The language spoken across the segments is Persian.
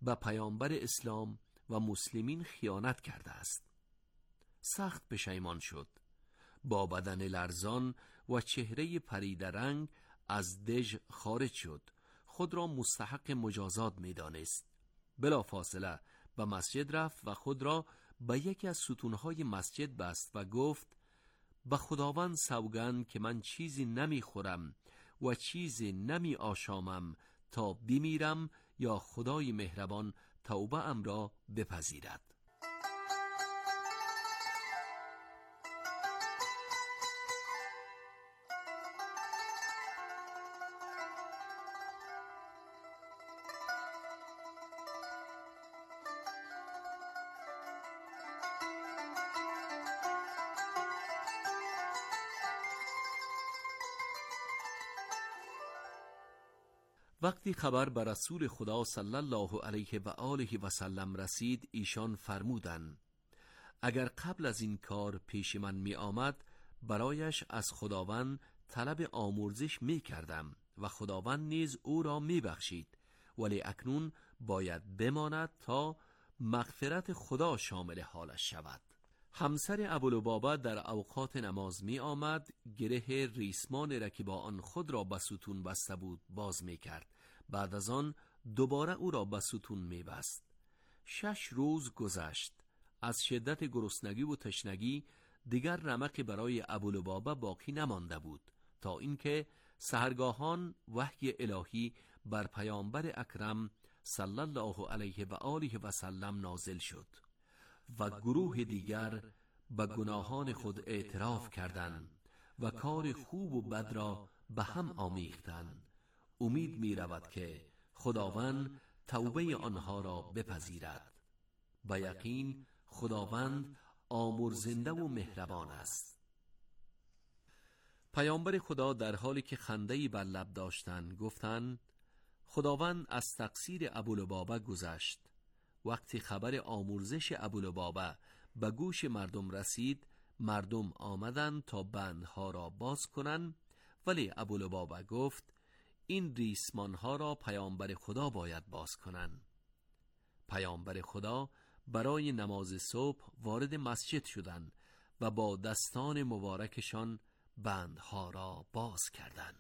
به پیامبر اسلام و مسلمین خیانت کرده است. سخت پشیمان شد. با بدن لرزان و چهره پریده رنگ از دژ خارج شد. خود را مستحق مجازات می دانست. بلا فاصله به مسجد رفت و خود را به یکی از ستونهای مسجد بست و گفت: به خداوند سوگند که من چیزی نمی خورم و چیزی نمی آشامم تا بمیرم یا خدای مهربان توبه ام را بپذیرد. وقتی خبر به رسول خدا صلی الله علیه و آله و سلم رسید، ایشان فرمودند: اگر قبل از این کار پیش من می آمد برایش از خداوند طلب آمرزش می کردم و خداوند نیز او را می بخشید، ولی اکنون باید بماند تا مغفرت خدا شامل حالش شود. همسر ابولبابه در اوقات نماز می آمد، گره ریسمان را که با آن خود را به ستون بسته بود باز می کرد. بعد از آن دوباره او را به ستون می بست. 6 روز گذشت. از شدت گرسنگی و تشنگی دیگر رمقی برای ابولبابه باقی نمانده بود، تا اینکه سحرگاهان وحی الهی بر پیامبر اکرم صلی الله علیه و آله و سلم نازل شد و گروه دیگر به گناهان خود اعتراف کردند و کار خوب و بد را به هم آمیختند. امید می رود که خداوند توبه آنها را بپذیرد. به یقین خداوند آمرزنده و مهربان است. پیامبر خدا در حالی که خنده‌ای بر لب داشتند گفتند: خداوند از تقصیر ابولبابه گذشت. وقتی خبر آمرزش ابولبابه به گوش مردم رسید، مردم آمدند تا بندها را باز کنند، ولی ابولبابه گفت: این ریسمانها را پیامبر خدا باید باز کنند. پیامبر خدا برای نماز صبح وارد مسجد شدند و با دستان مبارکشان بندها را باز کردند.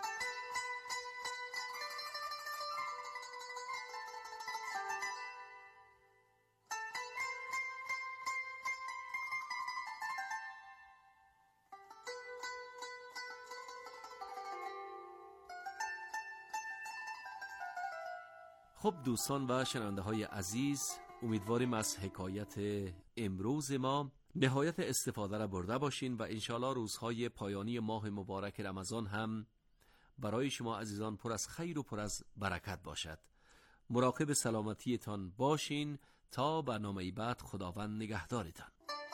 خب دوستان و شنونده های عزیز، امیدواریم از حکایت امروز ما نهایت استفاده را برده باشین و انشاءالله روزهای پایانی ماه مبارک رمضان هم برای شما عزیزان پر از خیر و پر از برکت باشد. مراقب سلامتیتان باشین تا برنامه بعد. خداوند نگهدارتان.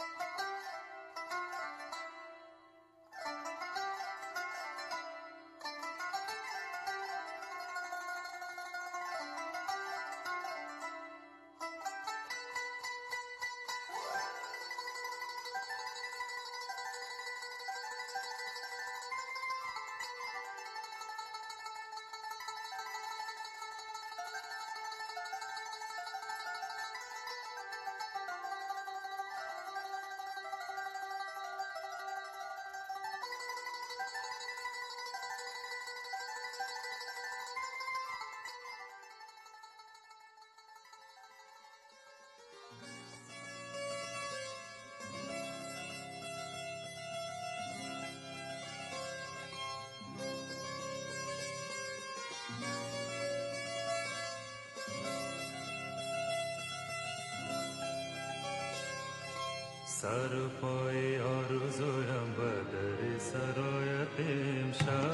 سر پای آرزویم به در سرایت امشب،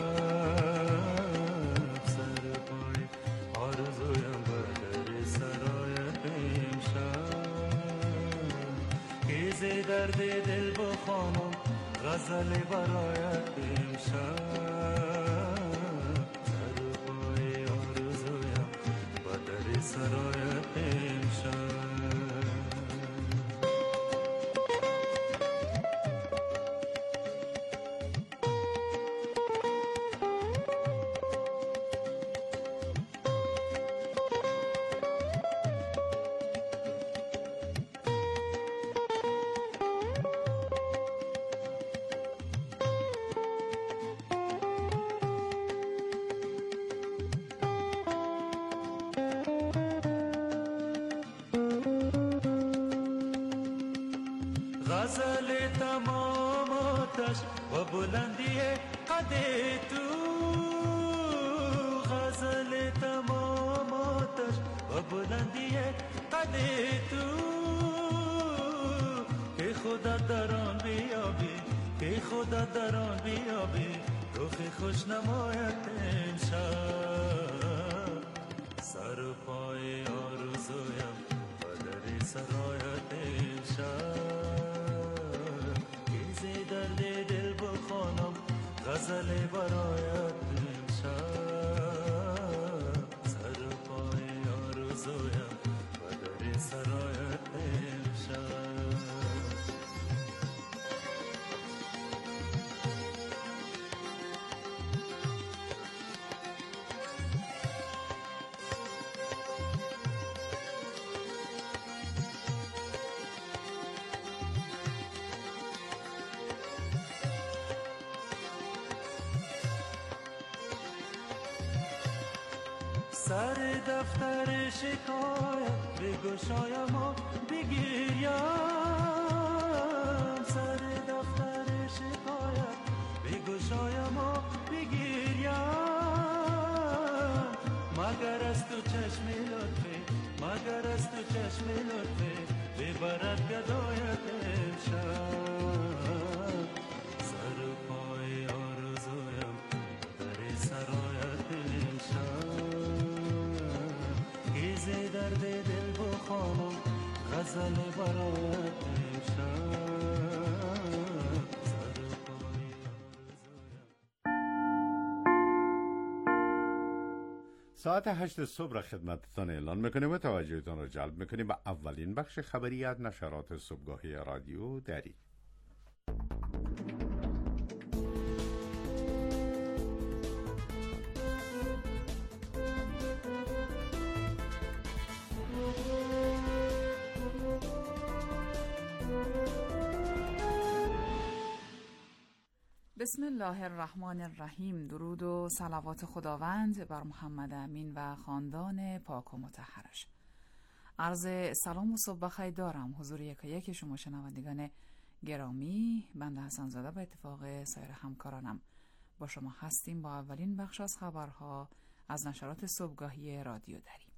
سر پای آرزویم به در سرایت امشب، گیزی درد دل بخوانم غزل برایت امشب، سر پای آرزویم به در سرایت امشب. غزل تمام آتش و بلندی قد تو، غزل تمام آتش و بلندی قد تو، که خدا در آن بیابی، که خدا در آن بیابی، رخ خوش نمایت امشب. سر و پای آرزویم و در سرایت امشب، که درد دل بخوانم غزل برایت امشب. سر و پای آرزویم و در سرایت امشب. سر دفتر شکایت بگشایم و بگیریم، سر دفتر شکایت بگشایم و بگیریم، مگر از تو چشم لطفی، مگر از تو چشم لطفی ببرد گدایت امشب. سر و پای آرزویم در سرایت امشب، که درد دل بخوانم غزل برایت امشب. ساعت 8 صبح را خدمتتان اعلان میکنیم و توجهتان را جلب میکنیم به اولین بخش خبری از نشرات صبحگاهی رادیو دری. بسم الله الرحمن الرحیم. درود و صلوات خداوند بر محمد امین و خاندان پاک و مطهرش. عرض سلام و صبح بخیر دارم حضور یکایک شما شنوندگان گرامی. بنده حسن زاده به اتفاق سایر همکارانم با شما هستیم با اولین بخش از خبرها از نشرات صبحگاهی رادیو دری.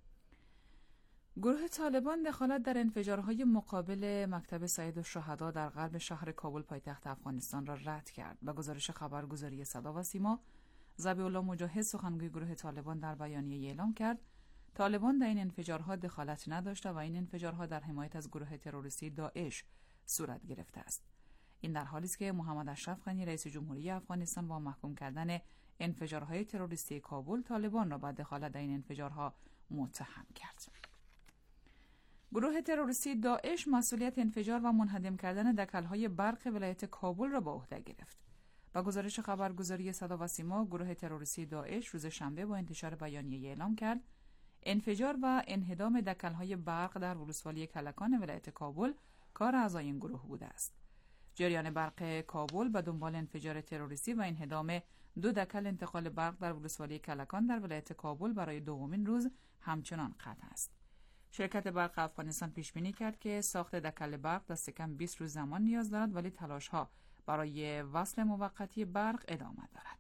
گروه طالبان دخالت در انفجارهای مقابل مکتب سید الشهدا در غرب شهر کابل پایتخت افغانستان را رد کرد. با گزارش خبرگزاری صدا و سیما، ذبیح الله مجاهد سخنگوی گروه طالبان در بیانیه اعلام کرد طالبان در این انفجارها دخالت نداشته و این انفجارها در حمایت از گروه تروریستی داعش صورت گرفته است. این در حالی است که محمد اشرف غنی رئیس جمهوری افغانستان با محکوم کردن انفجارهای تروریستی کابل طالبان را با دخالت در این انفجارها متهم کرد. گروه تروریستی داعش مسئولیت انفجار و منهدم کردن دکل‌های برق ولایت کابل را به عهده گرفت. با گزارش خبرگزاری صدا و سیما، گروه تروریستی داعش روز شنبه با انتشار بیانیه اعلام کرد انفجار و انهدام دکل‌های برق در ولسوالی کلکان ولایت کابل کار اعضای این گروه بوده است. جریان برق کابل به دنبال انفجار تروریستی و انهدام 2 دکل انتقال برق در ولسوالی کلکان در ولایت کابل برای دومین روز همچنان قطع است. شرکت برق افغانستان پیش بینی کرد که ساخت دکل برق دست کم 20 روز زمان نیاز دارد، ولی تلاش‌ها برای وصل موقتی برق ادامه دارد.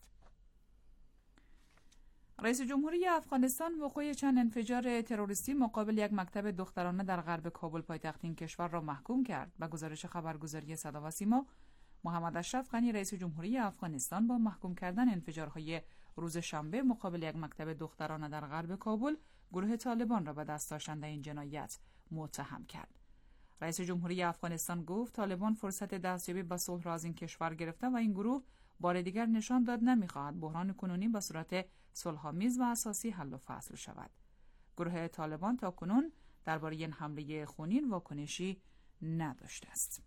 رئیس جمهوری افغانستان وقوع چند انفجار تروریستی مقابل یک مکتب دخترانه در غرب کابل پایتخت این کشور را محکوم کرد. با گزارش خبرگزاری صدا و سیما، محمد اشرف غنی رئیس جمهوری افغانستان با محکوم کردن انفجارهای روز شنبه مقابل یک مکتب دخترانه در غرب کابل گروه طالبان را به دست داشتن در این جنایت متهم کرد. رئیس جمهوری افغانستان گفت طالبان فرصت دستیابی به صلح را از این کشور گرفته و این گروه بار دیگر نشان داد نمی‌خواهد بحران کنونی به صورت صلح‌آمیز و اساسی حل و فصل شود. گروه طالبان تاکنون درباره این حمله خونین واکنشی نداشته است.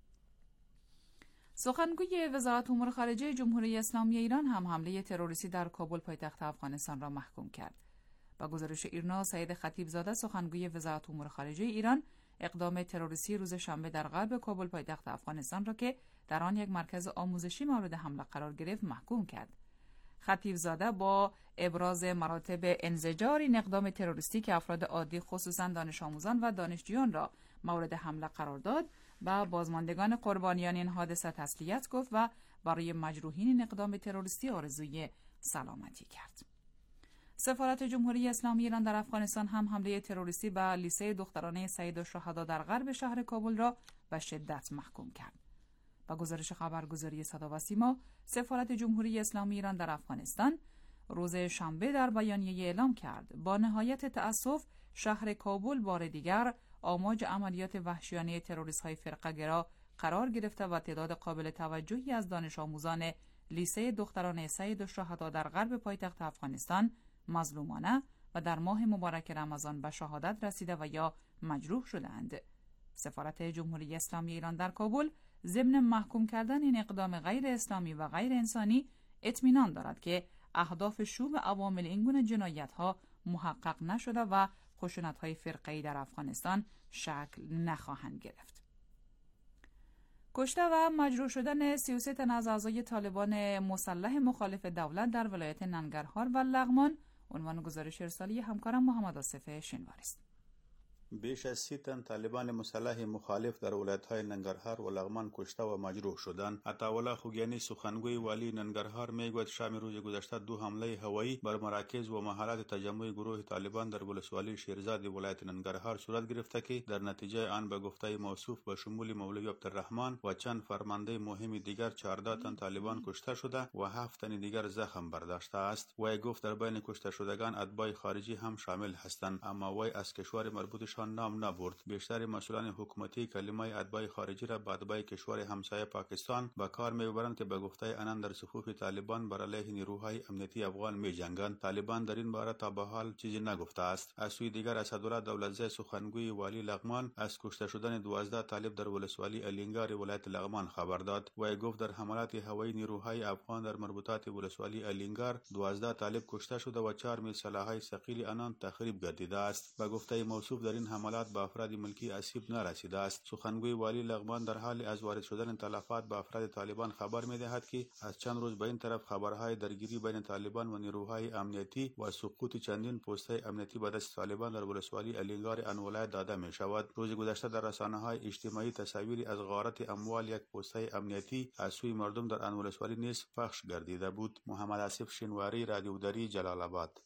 سخنگوی وزارت امور خارجه جمهوری اسلامی ایران هم حمله تروریستی در کابل پایتخت افغانستان را محکوم کرد. با گزارش ایرنا، سید خطیبزاده سخنگوی وزارت امور خارجه ایران اقدام تروریستی روز شنبه در غرب کابل پایتخت افغانستان را که در آن یک مرکز آموزشی مورد حمله قرار گرفت محکوم کرد. خطیبزاده با ابراز مراتب انزجار این اقدام تروریستی که افراد عادی خصوصا دانش آموزان و دانشجویان را مورد حمله قرار داد، و بازماندگان قربانیان این حادثه تسلیت گفت و برای مجروحین این اقدام تروریستی آرزوی سلامتی کرد. سفارت جمهوری اسلامی ایران در افغانستان هم حمله تروریستی به لیسه دخترانه سید الشهدا در غرب شهر کابل را به شدت محکوم کرد. با گزارش خبرگزاری صدا و سیما، سفارت جمهوری اسلامی ایران در افغانستان روز شنبه در بیانیه اعلام کرد با نهایت تأسف شهر کابل بار دیگر آماج عملیات وحشیانه تروریست‌های فرقه‌گرا قرار گرفته و تعداد قابل توجهی از دانش آموزان لیسه دختران سید الشهدا در غرب پایتخت افغانستان مظلومانه و در ماه مبارک رمضان به شهادت رسیده و یا مجروح شدند. سفارت جمهوری اسلامی ایران در کابل ضمن محکوم کردن این اقدام غیر اسلامی و غیر انسانی اطمینان دارد که اهداف شوم عوامل این گونه جنایت‌ها محقق نشده و خشونت‌های فرقه‌ای در افغانستان شکل نخواهند گرفت. کشته و مجروح شدن 33 تن از اعضای طالبان مسلح مخالف دولت در ولایت ننگرهار و لغمان عنوان گزارش ارسالی همکارم محمد آصف شنواری است. بیش از 30 تن طالبان مسلح مخالف در ولایت‌های ننگرهار و لغمان کشته و مجروح شدند. عطاالله خوگیانی سخنگوی والی ننگرهار میگوید شام روز گذشته 2 حمله هوایی بر مراکز و محلات تجمع گروه طالبان در ولسوالی شیرزاد ولایت ننگرهار صورت گرفته که در نتیجه آن به گفته موصوف به شمول مولوی عبدالرحمن و چند فرمانده مهم دیگر 14 تن طالبان کشته شده و 7 تن دیگر زخم برداشته است. وی گفت در بین کشته شدگان اتباع خارجی هم شامل هستند، اما وی از کشور مربوط نام نبرد. بیشتر مسئولان حکومتی کلمه اتباع خارجی را به اتباع کشور همسایه پاکستان به کار میبرند که به گفته آنان در صفوف طالبان بر علیه نیروهای امنیتی افغان میجنگند. طالبان در این باره تا به حال چیزی نگفته است. از سوی دیگر اسدالله دولتزی سخنگوی والی لغمان از کشته شدن 12 طالب در ولسوالی الینگار ولایت لغمان خبر داد. وی گفت در حملات هوایی نیروهای افغان در مربوطات ولسوالی الینگار 12 طالب کشته شده و 4 میل سلاح‌های ثقیل آنان تخریب گردیده است. به گفته موصوف در این حملات به افراد ملکی آسیب نرسیده است. سخنگوی والی لغمان در حال از وارد شدن تلفات به افراد طالبان خبر می‌دهد که از چند روز به این طرف خبرهای درگیری بین طالبان و نیروهای امنیتی و سقوط چندین پست‌های امنیتی به دست طالبان در ولسوالی الینگار آن ولایت داده می‌شود. روز گذشته در رسانه‌های اجتماعی تصاویری از غارت اموال یک پست‌های امنیتی از سوی مردم در آن ولسوالی نیز پخش گردیده بود. محمد آصف شنواری، رادیو دری، جلال آباد.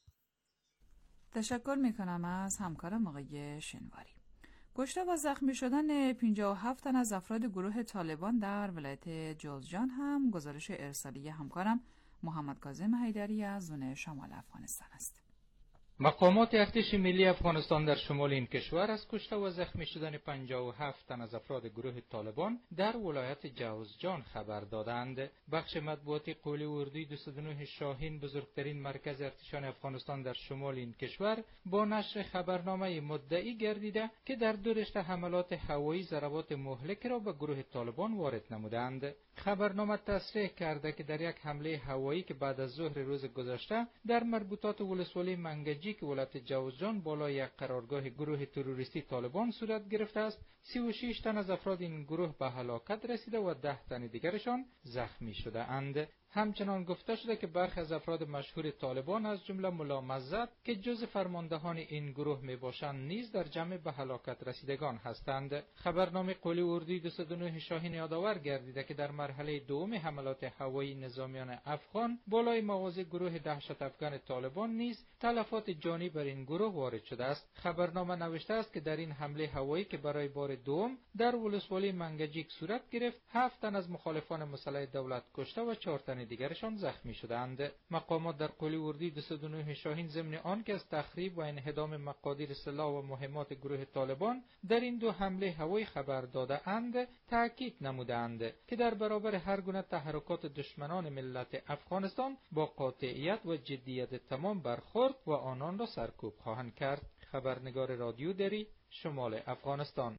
تشکر میکنم از همکارم آقای شنواری. کشته و زخمی شدن 57 تن از افراد گروه طالبان در ولایت جوزجان هم گزارش ارسالی همکارم محمد کاظم حیدری از زون شمال افغانستان است. مقامات ارتش ملی افغانستان در شمال این کشور از کشته و زخمی شدن 57 تن از افراد گروه طالبان در ولایت جوزجان خبر دادند. بخش مطبوعاتی قولی اردوی 209 شاهین، بزرگترین مرکز ارتشان افغانستان در شمال این کشور، با نشر خبرنامه مدعی گردیده که در 2 رشته حملات هوایی ضربات مهلک را به گروه طالبان وارد نمودند. خبرنامه تصریح کرده که در یک حمله هوایی که بعد از ظهر روز گذشته در مربوطات ولسوالی منگجی که ولایت جوزجان بالای یک قرارگاه گروه تروریستی طالبان صورت گرفته است، 36 تن از افراد این گروه به هلاکت رسیده و 10 تن دیگرشان زخمی شده اند. همچنان گفته شده که برخی از افراد مشهور طالبان از جمله ملا مزد که جز فرماندهان این گروه میباشند نیز در جمع به هلاکت رسیدگان هستند. خبرنامه قولی اردوی 209 شاهین یادآور گردیده که در مرحله دوم حملات هوایی نظامیان افغان بالای مواضع گروه دهشت افغان طالبان نیز تلفات جانی بر این گروه وارد شده است. خبرنامه نوشته است که در این حمله هوایی که برای بار دوم در ولسوالی منگجیک صورت گرفت، 7 تن از مخالفان مسلح دولت کشته و 4 تن دیگرشان زخمی شدند. مقامات در قولی اردوی 209 شاهین ضمن آن که از تخریب و انهدام مقادیر سلاح و مهمات گروه طالبان در این 2 حمله هوایی خبر داده اند، تاکید نمودند که در برابر هر گونه تحرکات دشمنان ملت افغانستان با قاطعیت و جدیت تمام برخورد و آنان را سرکوب خواهند کرد. خبرنگار رادیو دری، شمال افغانستان.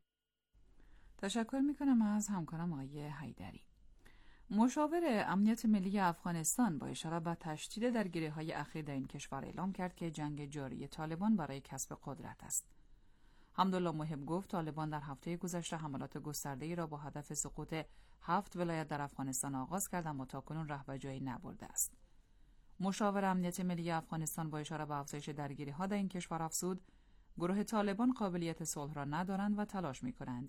تشکر میکنم از همکارم آقای حیدری. مشاور امنیت ملی افغانستان با اشاره به تشدید درگیری‌های اخیر در این کشور اعلام کرد که جنگ جاری طالبان برای کسب قدرت است. حمدالله محب گفت طالبان در هفته گذشته حملات گسترده‌ای را با هدف سقوط 7 ولایت در افغانستان آغاز کرد اما تاکنون ره به جایی نبرده است. مشاور امنیت ملی افغانستان با اشاره به افزایش درگیری‌ها در این کشور افزود: گروه طالبان قابلیت صلح را ندارند و تلاش می‌کنند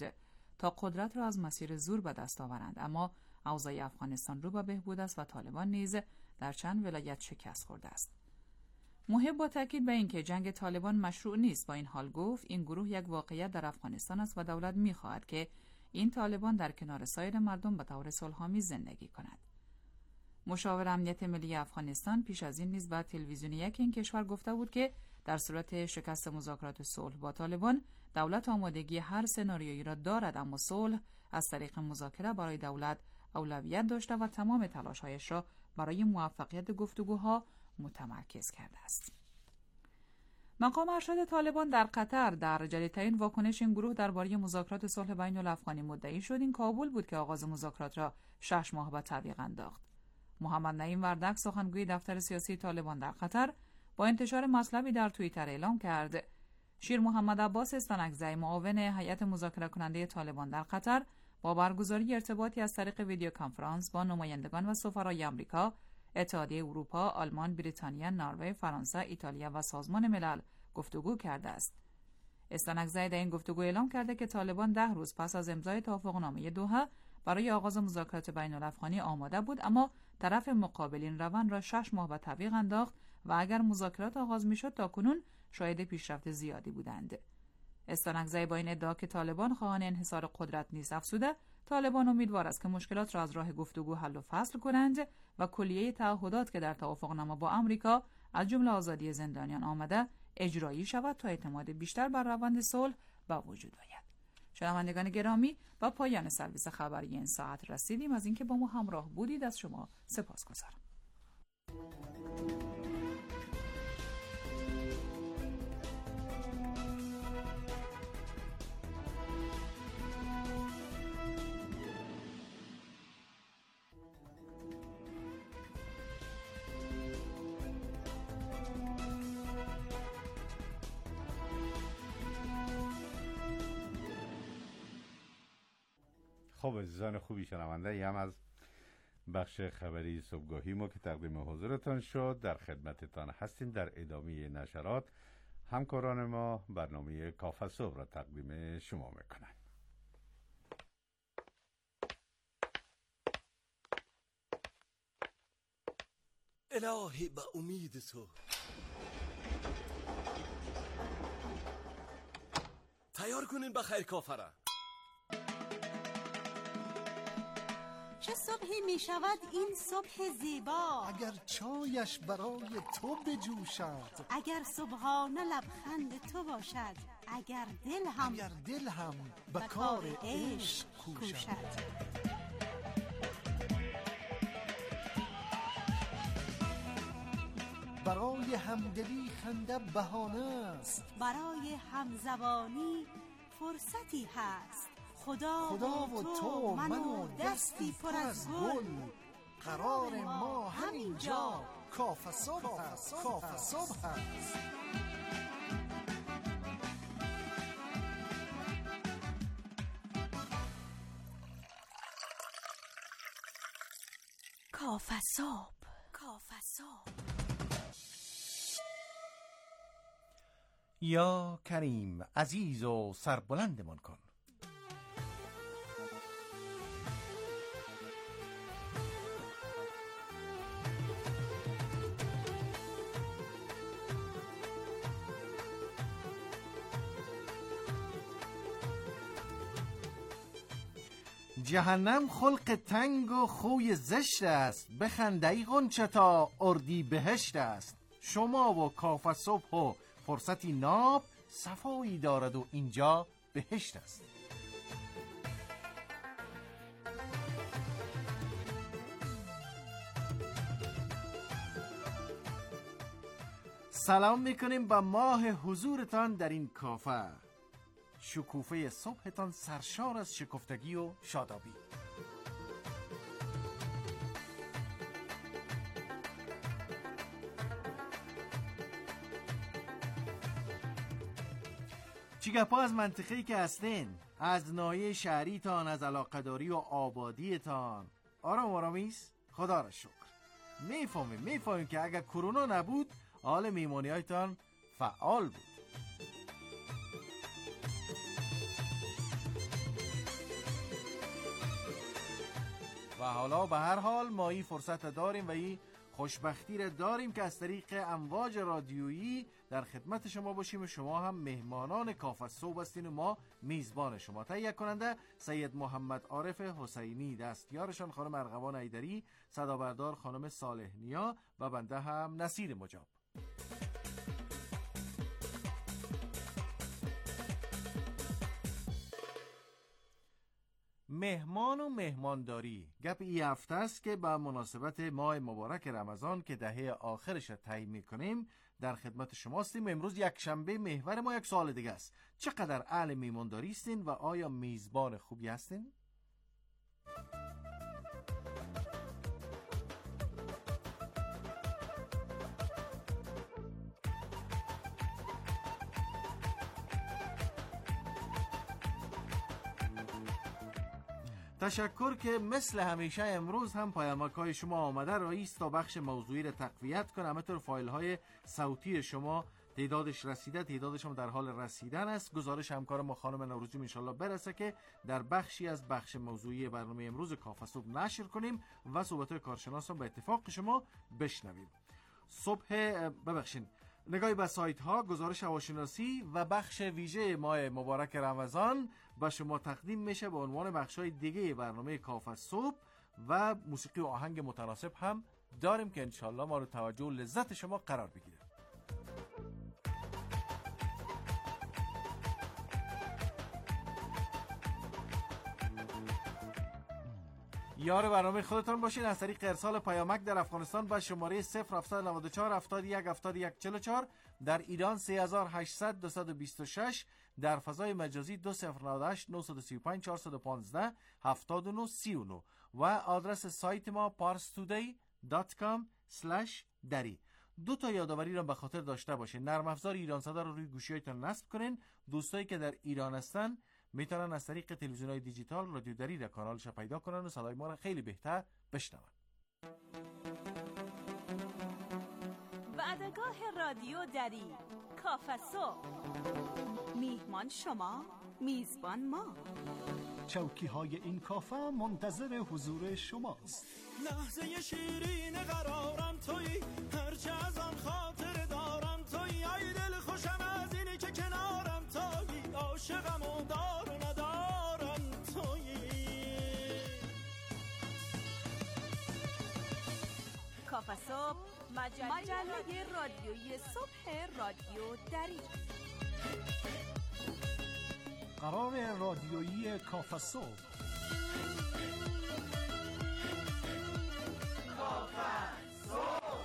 تا قدرت را از مسیر زور به دست آورند، اما اوضاع افغانستان رو به بهبود است و طالبان نیز در چند ولایت شکست خورده است. محب با تاکید به اینکه جنگ طالبان مشروع نیست، با این حال گفت این گروه یک واقعیت در افغانستان است و دولت می‌خواهد که این طالبان در کنار سایر مردم به طور صلح‌آمیز زندگی کند. مشاور امنیت ملی افغانستان پیش از این نیز به تلویزیون یک این کشور گفته بود که در صورت شکست مذاکرات صلح با طالبان، دولت آمادگی هر سناریویی را دارد، اما صلح از طریق مذاکره برای دولت اولویت داشته و تمام تلاش‌هایش را برای موفقیت گفتگوها متمرکز کرده است. مقام ارشد طالبان در قطر در جدیدترین واکنش این گروه درباره مذاکرات صلح بین الافغانی مدعی شد این کابل بود که آغاز مذاکرات را 6 ماه به تعویق انداخت. محمد نعیم وردک، سخنگوی دفتر سیاسی طالبان در قطر، با انتشار مطلبی در توییتر اعلام کرد شیر محمد عباس استانکزی، معاون هیئت مذاکره کننده طالبان در قطر، با برگزاری ارتباطی از طریق ویدیو کنفرانس با نمایندگان و سفرای آمریکا، اتحادیه اروپا، آلمان، بریتانیا، نروژ، فرانسه، ایتالیا و سازمان ملل گفتگو کرده است. استانکزی در این گفتگو اعلام کرده که طالبان 10 روز پس از امضای توافقنامه دوحه برای آغاز مذاکرات بین الافغانی آماده بود، اما طرف مقابل این روند را 6 ماه به تعویق انداخت و اگر مذاکرات آغاز میشد تاکنون شاهد پیشرفت زیادی بودند. استانکزی با این ادعا که طالبان خواهان انحصار قدرت نیست افزوده طالبان امیدوار است که مشکلات را از راه گفتگو حل و فصل کنند و کلیه تعهدات که در توافقنامه با آمریکا از جمله آزادی زندانیان آمده اجرایی شود تا اعتماد بیشتر بر روند صلح به وجود آید. شنوندگان گرامی، با پایان سرویس خبری این ساعت رسیدیم. از اینکه با ما همراه بودید از شما سپاسگزارم. خب عزیزان خوبی شنونده هم از بخش خبری صبحگاهی ما که تقدیم حضورتان شد در خدمتتان هستیم. در ادامه نشرات همکاران ما برنامه کافه صبح را تقدیم شما میکنند. الهی به امید تو تیار کنین بخیر کافه را. چه صبحی می شود این صبح زیبا، اگر چایش برای تو بجوشد، اگر صبحانه لبخند تو باشد، اگر دل هم به کار عشق کوشد. برای همدلی خنده بهانه است، برای همزبانی فرصتی هست. خدا و تو من و دستی پر از گل، قرار ما همینجا کافه صبح است. کافه صبح است. کافه صبح. کافه صبح. یا کریم عزیز و سربلندمان کن. جهنم خلق تنگ و خوی زشت است، بخند ای غنچه تا اردی بهشت است. شما و کافه صبح و فرصتی ناب، صفایی دارد و اینجا بهشت است. سلام میکنیم با ماه حضورتان در این کافه. شکوفه صبحتان سرشار از شکفتگی و شادابی. چیگپا از منطقه‌ای که هستین، از ناحیه شهریتان، از علاقه‌داری و آبادیتان آرام آرامیست؟ خدا را شکر. میفهمیم که اگر کرونا نبود حال میمانی‌هایتان فعال بود. و حالا به هر حال ما این فرصت داریم و این خوشبختی را داریم که از طریق امواج رادیویی در خدمت شما باشیم و شما هم مهمانان کاف الصبح هستین و ما میزبان شما. تهیه کننده سید محمد عارف حسینی، دستیارشان خانم ارغوان ایدری، صدابردار خانم صالح نیا و بنده هم نصیر مجاب. مهمان و مهمانداری گپ این هفته است که به مناسبت ماه مبارک رمضان که دهه آخرش را طی می‌کنیم در خدمت شما هستیم. امروز یک شنبه، محور ما یک سوال دیگه است. چقدر اهل میهمانداری هستین و آیا میزبان خوبی هستین؟ تشکر که مثل همیشه امروز هم پیامک‌های شما آمده رئیس تا بخش موضوعی را تقویت کنه. همینطور فایل‌های صوتی شما تعدادش رسیده، تعدادش هم در حال رسیدن است. گزارش همکار ما خانم نوروزی انشالله برسه که در بخشی از بخش موضوعی برنامه امروز کاف صبح نشر کنیم و صحبت‌های کارشناس هم به اتفاق شما بشنویم. نگاهی به سایت ها، گزارش هواشناسی و بخش ویژه ماه مبارک رمضان به شما تقدیم میشه به عنوان بخش های دیگه برنامه کاف الصبح و موسیقی و آهنگ متناسب هم داریم که انشالله ما رو توجه و لذت شما قرار بگیره. یار برنامه خودتان باشین. از طریق ارسال پیامک در افغانستان با شماره 0794 71 71 44، در ایران 3800 226، در فضای مجازی 2098 935 415 7939 و آدرس سایت ما parstoday.com/dari. دو تا یادآوری را به خاطر داشته باشین. نرم افزار ایران صدا رو روی گوشی‌هایتان نصب کنین. دوستایی که در ایران هستن میتونن از طریق تلویزیون‌های دیجیتال رادیو دری را کانالش پیدا کنن و صدای ما را خیلی بهتر بشنون. وعدگاه رادیو دری، کاف الصبح. میهمان شما، میزبان ما. چوکی‌های این کافه منتظر حضور شماست. لحظه شیرین قرارم تویی، هرچه از آن خاطر دارم تویی. ای دل خوشم از اینی که کنارم تویی، عاشقم و دار و ندارم تویی. کاف الصبح، مجله رادیویی صبح رادیو دری. قرار رادیویی کاف الصبح. کاف الصبح.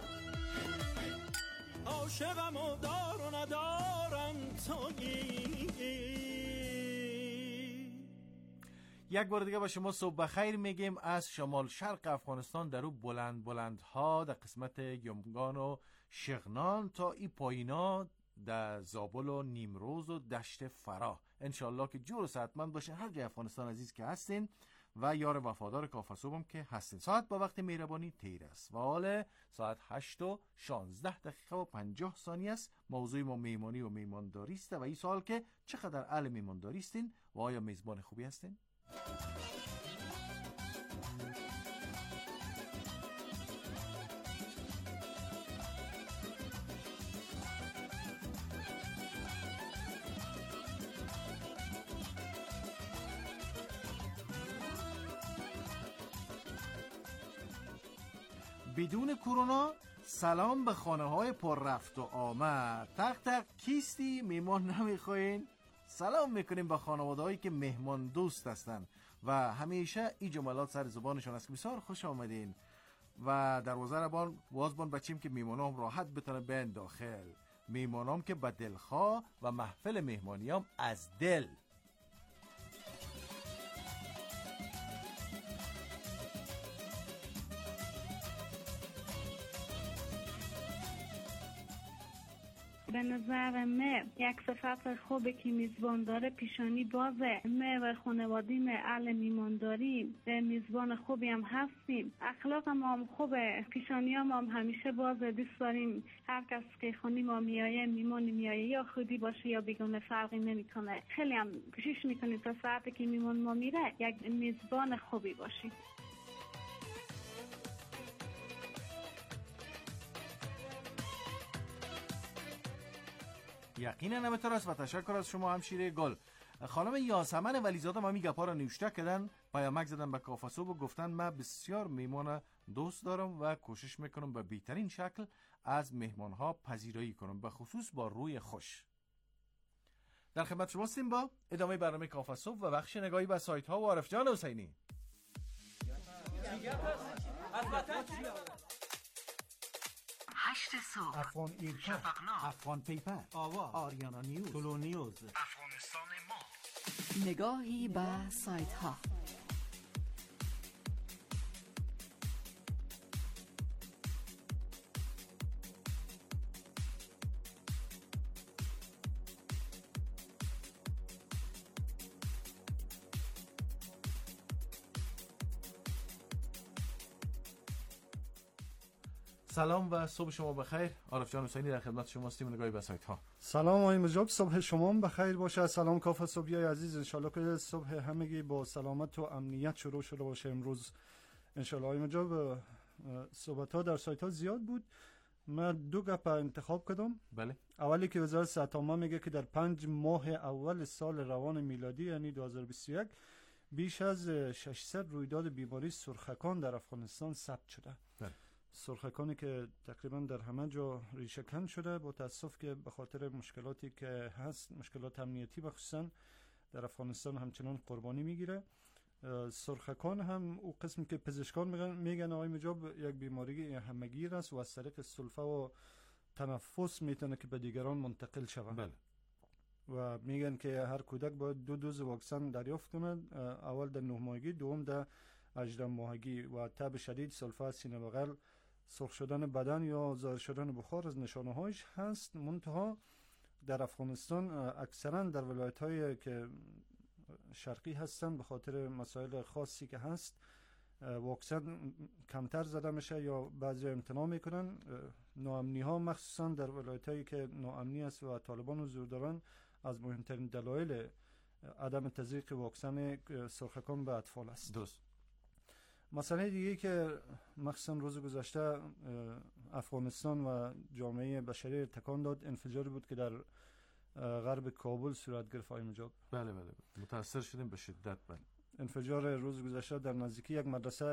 عاشقم و دار و ندارم تویی. یک بار دیگه با شما صبح بخیر میگیم از شمال شرق افغانستان در او بلند ها در قسمت یمگان و شغنان تا ای پایینا در زابل و نیمروز و دشت فراه. انشالله که جور و صحتمند باشین هر جای افغانستان عزیز که هستین و یار وفادار کاف الصبح هم که هستین. ساعت با وقت مهربانی تیر است و حال ساعت 8:16 است. موضوع ما میمانی و میمانداری است و این سوال که چقدر اهل میمانداری هستین و آیا میزبان خوبی هستین؟ بدون کرونا سلام به خانه های پر رفت و آمد. تق تق کیستی؟ میمان نمیخواین؟ سلام میکنیم به خانواده هایی که مهمان دوست هستن و همیشه این جملات سر زبانشون است. بسیار خوش آمدین و دروازه رو وازبان بچیم که میمانام راحت بتونه بین داخل. میمانام که با دلخواه و محفل مهمانیام از دل. به نظر من یک صفت خوبه که میزبان داره پیشانی بازه. من و خانوادیم اهل میمانداریم، میزبان خوبی هم هستیم، اخلاق ما هم خوبه، پیشانی هم همیشه بازه. دوست داریم هر کس که خونی ما میایه میمون میایه یا خودی باشه یا بیگانه فرقی نمیکنه. خیلی هم کوشش میکنیم تا ساعتی که میمون ما میره یک میزبان خوبی باشیم. یقینا همینطور است و تشکر از شما همشیره گل. خانم یاسمن ولیزاده ما می گپا را نوشته کردن، پیامک زدن به کافصوب و گفتن من بسیار میمون دوست دارم و کوشش میکنم به بهترین شکل از مهمان ها پذیرایی کنم، به خصوص با روی خوش. در خدمت شما هستیم با ادامه برنامه کافصوب و بخش نگاهی به سایت ها و عارف جان حسینی. 8 صبح افغان ایرکا، شفقنامه، افغان پیپر، آوا، آریانا نیوز، تولو نیوز، افغانستان ما. نگاهی به سایت ها. سلام و صبح شما بخیر. عارف جان حسینی در خدمت شما هستیم. نگاهی به سایت ها. سلام آقای مجاب، صبح شما بخیر باشه. سلام کافصوبیای عزیز، انشالله که صبح همگی با سلامت و امنیت شروع شده باشه امروز انشالله. آقای مجاب، صحبت ها در سایت ها زیاد بود، من 2 گپ انتخاب کردم. بله. اولی که وزارت صحت عامه میگه که در 5 ماه اول سال روان میلادی یعنی 2021 بیش از 600 رویداد بیماری سرخکان در افغانستان ثبت شده. بله. سرخکانی که تقریبا در همه جا ریشه کن شده، با تاسف که به خاطر مشکلاتی که هست، مشکلات امنیتی بخصوصا در افغانستان همچنان قربانی میگیره. سرخکان هم او قسمی که پزشکان میگن آقای مجاب یک بیماری همگیر است و از طریق سلفه و تنفس میتونه که به دیگران منتقل شود. بله. و میگن که هر کودک باید 2 دوز واکسن دریافت کنه، اول در 9 ماهگی، دوم در 18 ماهگی. و تب شدید، سلفه، سینه بغل، سرخ شدن بدن یا ظاهر شدن بخار از نشانه هایش هست. منتها در افغانستان اکثرا در ولایت هایی که شرقی هستن به خاطر مسائل خاصی که هست واکسن کمتر زده میشه یا بعضی امتناع میکنن. ناامنی ها مخصوصا در ولایت هایی که ناامنی است و طالبان حضور دارن از مهمترین دلایل عدم تزریق واکسن سرخکان به اطفال است. درست. مسئله دیگه که مخصوصا روز گذشته افغانستان و جامعه بشری تکان داد، انفجاری بود که در غرب کابل صورت گرفت. آقای مجاب. بله بله، متاثر شدیم به شدت. بله. انفجار روز گذشته در نزدیکی یک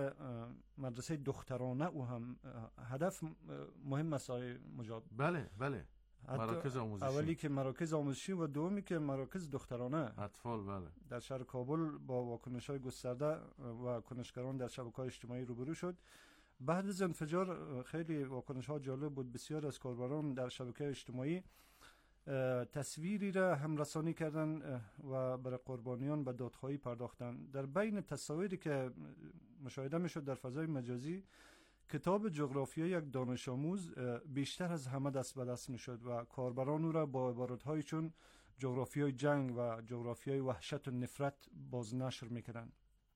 مدرسه دخترانه و هم هدف مهم است آقای مجاب. بله بله، مراکز آموزشی. اولی که مراکز آموزشی و دومی که مراکز دخترانه اطفال. بله. در شهر کابل با واکنش‌های گسترده و کنشگران در شبکه‌های اجتماعی روبرو شد. بعد از انفجار خیلی واکنش‌ها جالب بود. بسیار از کاربران در شبکه اجتماعی تصویری را همرسانی کردن و برای قربانیان به دادخواهی پرداختن. در بین تصاویری که مشاهده میشد در فضای مجازی، کتاب جغرافیای یک دانش آموز بیشتر از همه دست به دست میشد و کاربران او را با عبارت‌هایی چون جغرافیای جنگ و جغرافیای وحشت و نفرت بازنشر میکردن.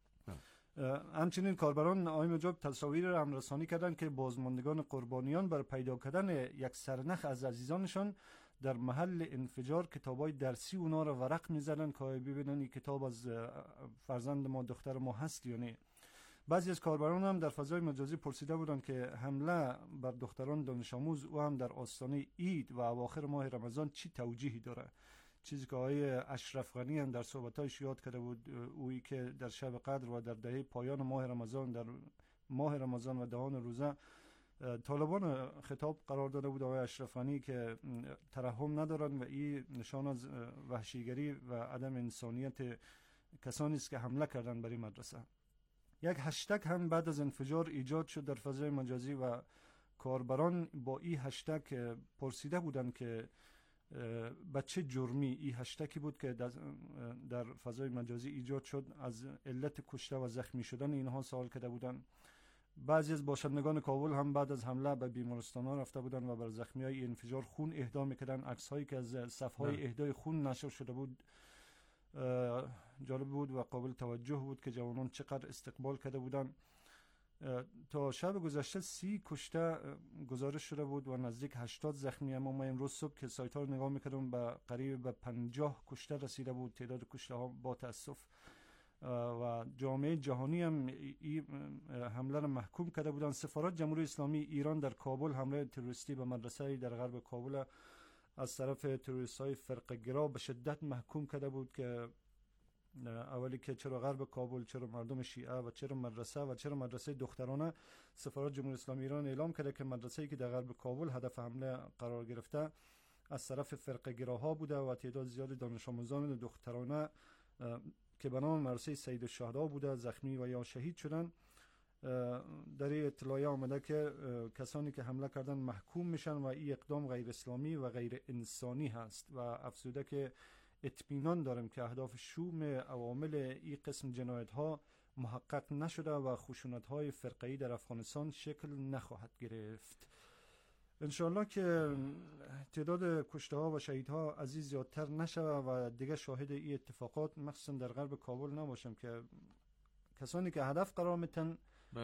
همچنین کاربران آقای مجاب تصاویر را همرسانی کردند که بازماندگان قربانیان بر پیدا کردن یک سرنخ از عزیزانشان در محل انفجار کتابای درسی اونا را ورق می‌زدن که ببینن این کتاب از فرزند ما، دختر ما هست یا نه. بعضی از کاربران هم در فضای مجازی پرسیده بودند که حمله بر دختران دانش آموز و هم در آستانه عید و اواخر ماه رمضان چی توجیهی داره. چیزی که آقای اشرف غنی هم در صحبتایش یاد کرده بود، اویی که در شب قدر و در دهه پایان ماه رمضان، در ماه رمضان و دهان روزه طالبان خطاب قرار داده بود آقای اشرف غنی که ترحم ندارن و این نشان از وحشیگری و عدم انسانیت کسانی است که حمله کردن بر این مدرسه. یک هشتگ هم بعد از انفجار ایجاد شد در فضای مجازی و کاربران با این هشتگ پرسیده بودند که بچه جرمی، این هشتگی بود که در فضای مجازی ایجاد شد، از علت کشته و زخمی شدن اینها سوال کرده بودند. بعضی از باشندگان کابل هم بعد از حمله به بیمارستان‌ها رفته بودند و بر زخمیای انفجار خون اهدا می‌کردند. عکس‌هایی که از صف‌های اهدای خون نشر شده بود جالب بود و قابل توجه بود که جوانان چقدر استقبال کرده بودند. تا شب گذشته 30 کشته گزارش شده بود و نزدیک 80 زخمی، اما ما امروز صبح که سایت ها رو نگاه میکردم به قریب به 50 کشته رسیده بود تعداد کشته ها با تاسف. و جامعه جهانی هم این حمله را محکوم کرده بودند. سفارت جمهوری اسلامی ایران در کابل حمله تروریستی به مدرسه در غرب کابل از طرف تروریست های فرقه گرا به شدت محکوم کرده بود که اولی که چرا غرب کابل، چرا مردم شیعه و چرا مدرسه دخترانه. سفارت جمهوری اسلامی ایران اعلام کرده که مدرسه‌ای که در غرب کابل هدف حمله قرار گرفته از طرف فرقه گراها بوده و تعداد زیادی دانش آموزان دخترانه که به نام مدرسه سید الشهدا بوده زخمی و یا شهید شدن. در این اطلاعیه آمده که کسانی که حمله کردن محکوم میشن و این اقدام غیر اسلامی و غیر انسانی هست و افزوده که اطمینان دارم که اهداف شوم عوامل این قسم جنایت ها محقق نشده و خشونت های فرقه‌ای در افغانستان شکل نخواهد گرفت. انشاءالله که تعداد کشته ها و شهید ها عزیز زیادتر نشه و دیگه شاهد این اتفاقات مخصوصا در غرب کابل نباشم که کسانی که هدف قرار میتن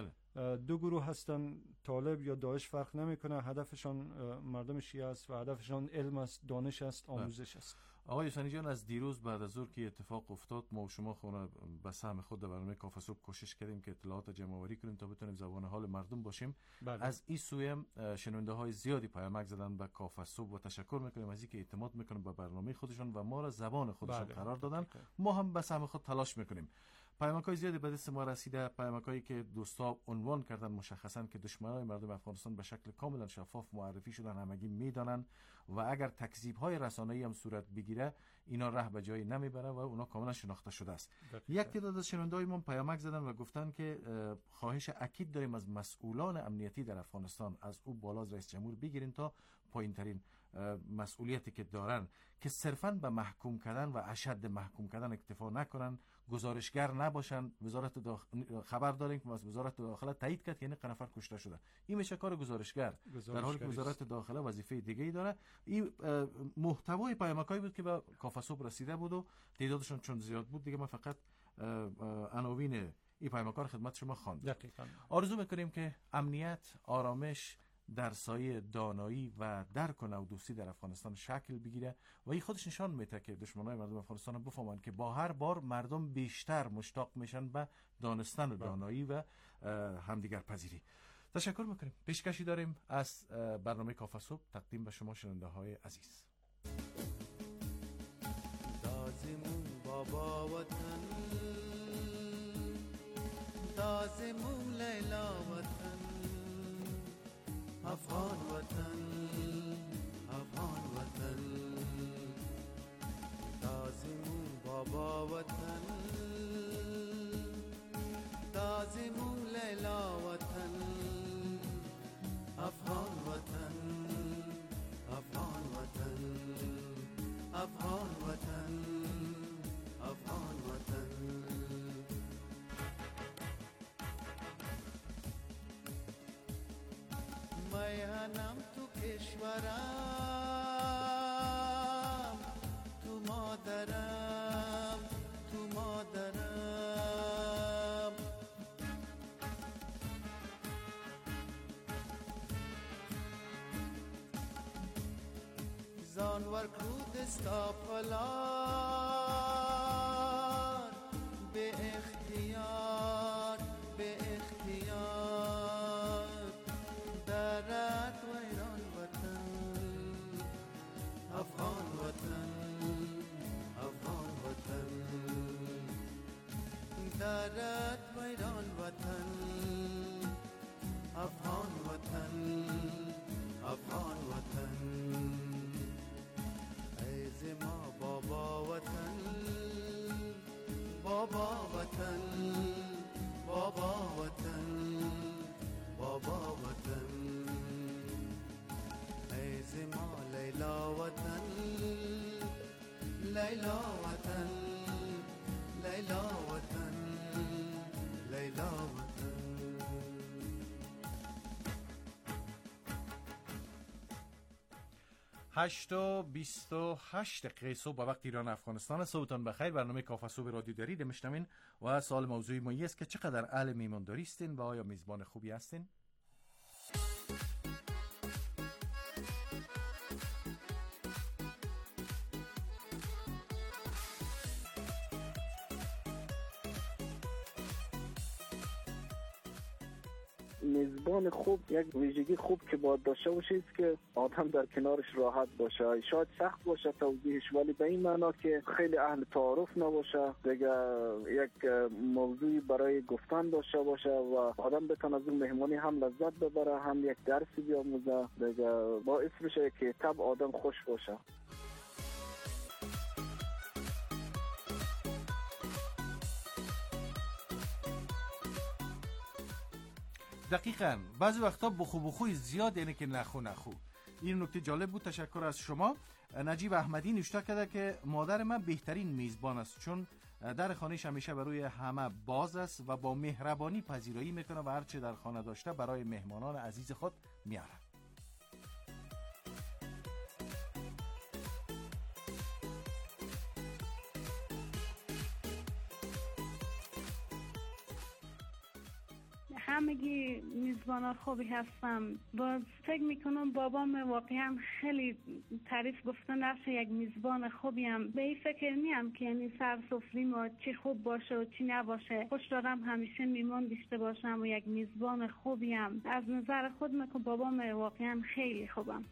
دو گروه هستن، طالب یا داعش فرق نمیکنه، هدفشان مردم شیعه است و هدفشان علم است، دانش است، آموزش است. آقای حسینی جان، از دیروز بعد از ظهر که اتفاق افتاد ما و شما خونه به سهم خود در برنامه کافه صبح کوشش کردیم که اطلاعات جمع آوری کنیم تا بتونیم زبان حال مردم باشیم. از این سوی هم شنونده های زیادی پیامک زدن به کافه صبح و تشکر میکنیم از اینکه اعتماد میکنن به برنامه خودشون و ما را زبان خودشون قرار دادن. ما هم به سهم خود تلاش میکنیم. پیامک‌های زیادی به دست ما رسیده، پیامک‌هایی که دوستا عنوان کردن مشخصاً که دشمنان مردم افغانستان به شکل کاملا شفاف معرفی شدن، همگی میدانن و اگر تکذیب‌های رسانه‌ای هم صورت بگیره اینا راه به جایی نمیبره و اونا کاملا شناخته شده است. یک تعداد از شنونده‌هایمون پیامک زدن و گفتن که خواهش اکید داریم از مسئولان امنیتی در افغانستان، از او بالا از رئیس جمهور بگیرین تا پایین‌ترین مسئولیتی که دارن که صرفاً به محکوم کردن و اشد محکوم کردن اکتفا نکنن، گزارشگر نباشن. وزارت خبر داریم که وزارت داخله تایید کرد یعنی نفر کشته شده، این میشه کار گزارشگر، در حالی که وزارت داخله وظیفه دیگه‌ای داره. این محتوای پیامکایی بود که به کافه صبح رسیده بود و تعدادشون چون زیاد بود دیگه ما فقط عناوین این پیامک‌ها خدمت شما خواندم. آرزو می‌کنیم که امنیت، آرامش در سایه دانایی و درک و نودوستی در افغانستان شکل بگیره و این خودش نشان میده که دشمنان مردم افغانستان هم بفهمند که با هر بار مردم بیشتر مشتاق میشن به دانستن و دانایی و همدیگر پذیری. تشکر میکنیم. پیشکشی داریم از برنامه کافه صبح تقدیم به شما شنونده های عزیز. دازمون بابا وطن، دازمون لیلا وطن، افغان وطن، افغان وطن، دازمون بابا وطن، دازمون لیلا وطن، افغان وطن، افغان وطن، افغان وطن، افغان وطن. میهنم تو کشورم، تو مادرم، تو مادرم، زانور کرود استاپلار به اختیار، به اختیار درد و ایران وطن، افغان وطن، افغان وطن، درد و ایران وطن، افغان وطن، افغان وطن. ایز ما بابا وطن، بابا وطن، بابا وطن، بابا وطن. ایز ما لیلا وطن، لیلا وطن، لیلا وطن، لیلا وطن. 8:28 دقیقه صبح به وقت ایران افغانستان. صبحتان بخیر. برنامه کافه صبح رادیو دارید میشنوین و سوال موضوعی ما است که چقدر اهل میمانداری هستین و آیا میزبان خوبی هستین؟ میزبان خوب یک ویژگی خوب که باید داشته باشه است که آدم در کنارش راحت باشه. شاید سخت باشه توضیحش، ولی به این معنا که خیلی اهل تعارف نباشه، دیگه یک موضوعی برای گفتن داشته باشه و آدم بتونه از اون مهمانی هم لذت ببره، هم یک درسی بیاموزه، دیگه باعث بشه که طبع آدم خوش باشه. دقیقاً بعضی وقتا بخوی زیاد، یعنی که نخو. این نکته جالب بود. تشکر از شما. نجیب احمدی نوشته کرده که مادر من بهترین میزبان است، چون در خانهش همیشه برای همه باز است و با مهربانی پذیرایی میکنه و هر چه در خانه داشته برای مهمانان عزیز خود میاره. همگی میزبان خوبی هستم. باز فکر میکنم بابام واقعا خیلی تعریف گفته نفس یک میزبان خوبی هم. به این فکر نیم که یعنی سر سفره ما چی خوب باشه و چی نباشه. خوش دارم همیشه میمان داشته باشم و یک میزبان خوبی هم. از نظر خود میکنم بابام واقعا خیلی خوبم.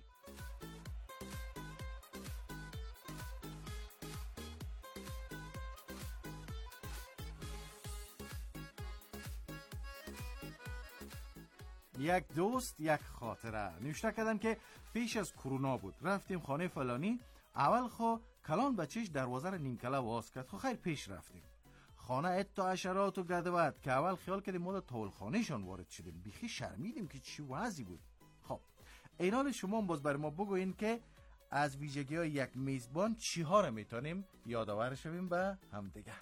یک دوست یک خاطره. نوشته کردن که پیش از کرونا بود، رفتیم خانه فلانی، اول خو کلان بچهش دروازه را نیمکله واز کرد، خو خیر پیش رفتیم خانه اتا اشرات و گدوت که اول خیال کردیم ما در طول خانهشان وارد شدیم، بیخی شرمیدیم که چی وضعی بود. خب اینال شما باز بر ما بگوین که از ویژگی های یک میزبان چی ها را میتونیم یادآور شویم به همدیگه.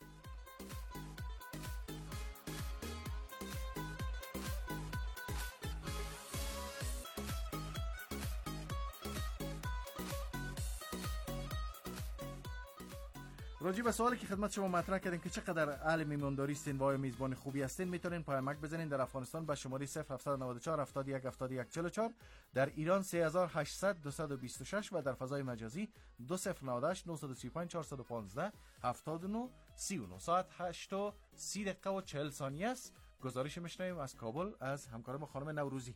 راجع به سوالی که خدمت شما مطرح کردیم که چقدر اهل میمانداری هستین و آیا میزبان خوبی هستین، میتونین پیامک بزنین در افغانستان به شماره 0794 71 71 44، در ایران 3800 226 و در فضای مجازی 2098 935 415 79 39. ساعت 8:30 است. گزارش میشنویم از کابل از همکارم خانم نوروزی.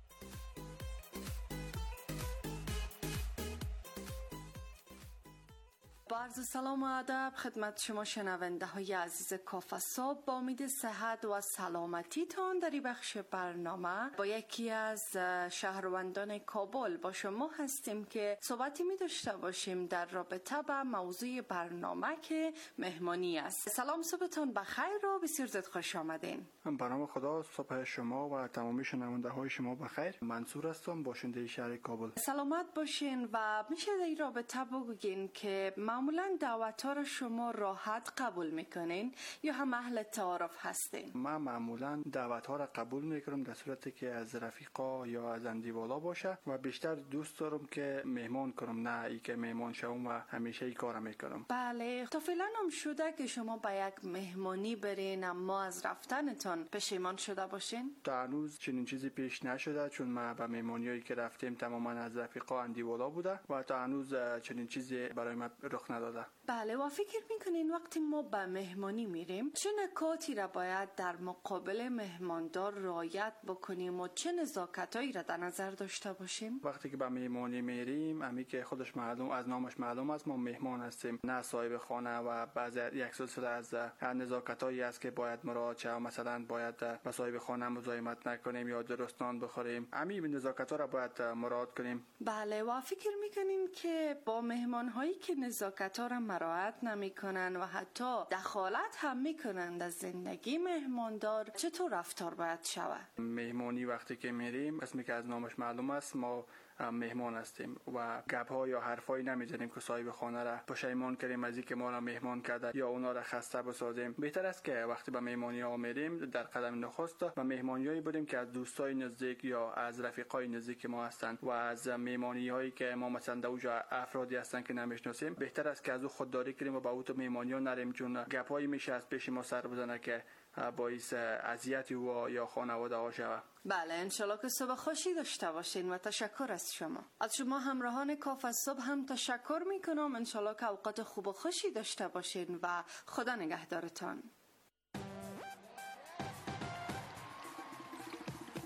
عرض سلام و ادب خدمت شما شنونده های عزیز کافه صبح. با امید صحت و سلامتی تان در این بخش برنامه با یکی از شهروندان کابل با شما هستیم که صحبتی می داشته باشیم در رابطه با موضوع برنامه که مهمانی است. سلام، صبحتان بخیر و بسیار زود خوش آمدین. برنامه خدا صبح شما و تمامی شنونده های شما بخیر. منصور هستم، باشنده شهر کابل. سلامت باشین و میشه در این رابطه بگوین که معمولا دعوت ها را شما راحت قبول میکنین یا هم اهل تعارف هستین؟ من معمولا دعوت ها را قبول میکنم در صورتی که از رفیقا یا از اندیوالا باشه و بیشتر دوست دارم که مهمان کنم، نه ای که مهمان شوم و همیشه ای کار میکنم. بله، تا فعلا هم شده که شما به یک مهمانی برین اما از رفتنتان پشیمان شده باشین؟ تا هنوز چنین چیزی پیش نشده، چون ما به مهمانیایی که رفتیم تماما از رفیقا اندیوالا بوده و تا هنوز چنین چیزی برای ما رخ نداده. بله، و فکر میکنین وقتی ما به مهمانی میریم چه نکاتی را باید در مقابل مهماندار رعایت بکنیم و چه نزاکتایی را در نظر داشته باشیم؟ وقتی که به مهمانی میریم، امی که خودش معلوم از نامش معلوم است ما مهمان هستیم، نه صاحب خانه، و بعضی یک سلسله از نزاکتایی است که باید مراعات شه. مثلا باید به صاحب خانه مزاحمت نکنیم یا درست نان بخوریم. امی نزاکت‌ها را باید مراعات کنیم. بله، و فکر میکنین که با مهمان‌هایی که نزاکت‌ها را مراعات نمی‌کنن و حتی دخالت هم می‌کنند از زندگی مهماندار چطور رفتار باید شود؟ مهمانی وقتی که میریم، اسمی که از نامش معلوم است ما مهمان هستیم و گپ‌ها یا حرفایی نمیزنیم که صاحب خانه را پشیمان کنیم از اینکه ما را مهمان کرده یا اونا را خسته بسازیم. بهتر است که وقتی به مهمانی ها میریم در قدم نخست به مهمانیایی بریم که از دوستای نزدیک یا از رفیقای نزدیک ما هستند و از مهمانی هایی که ما مثلا در اونجا افرادی هستند که نمیشناسیم بهتر است که از او خودداری کنیم و به اون مهمانی ها نریم، چون گپ‌هایی میشه از پیش ما سر بزنه که باعث اذیت او یا خانواده ها شود. بله، انشالله که صبح خوشی داشته باشین و تشکر از شما. از شما همراهان کافه صبح هم تشکر میکنم. انشالله که اوقات خوب و خوشی داشته باشین و خدا نگهدارتان.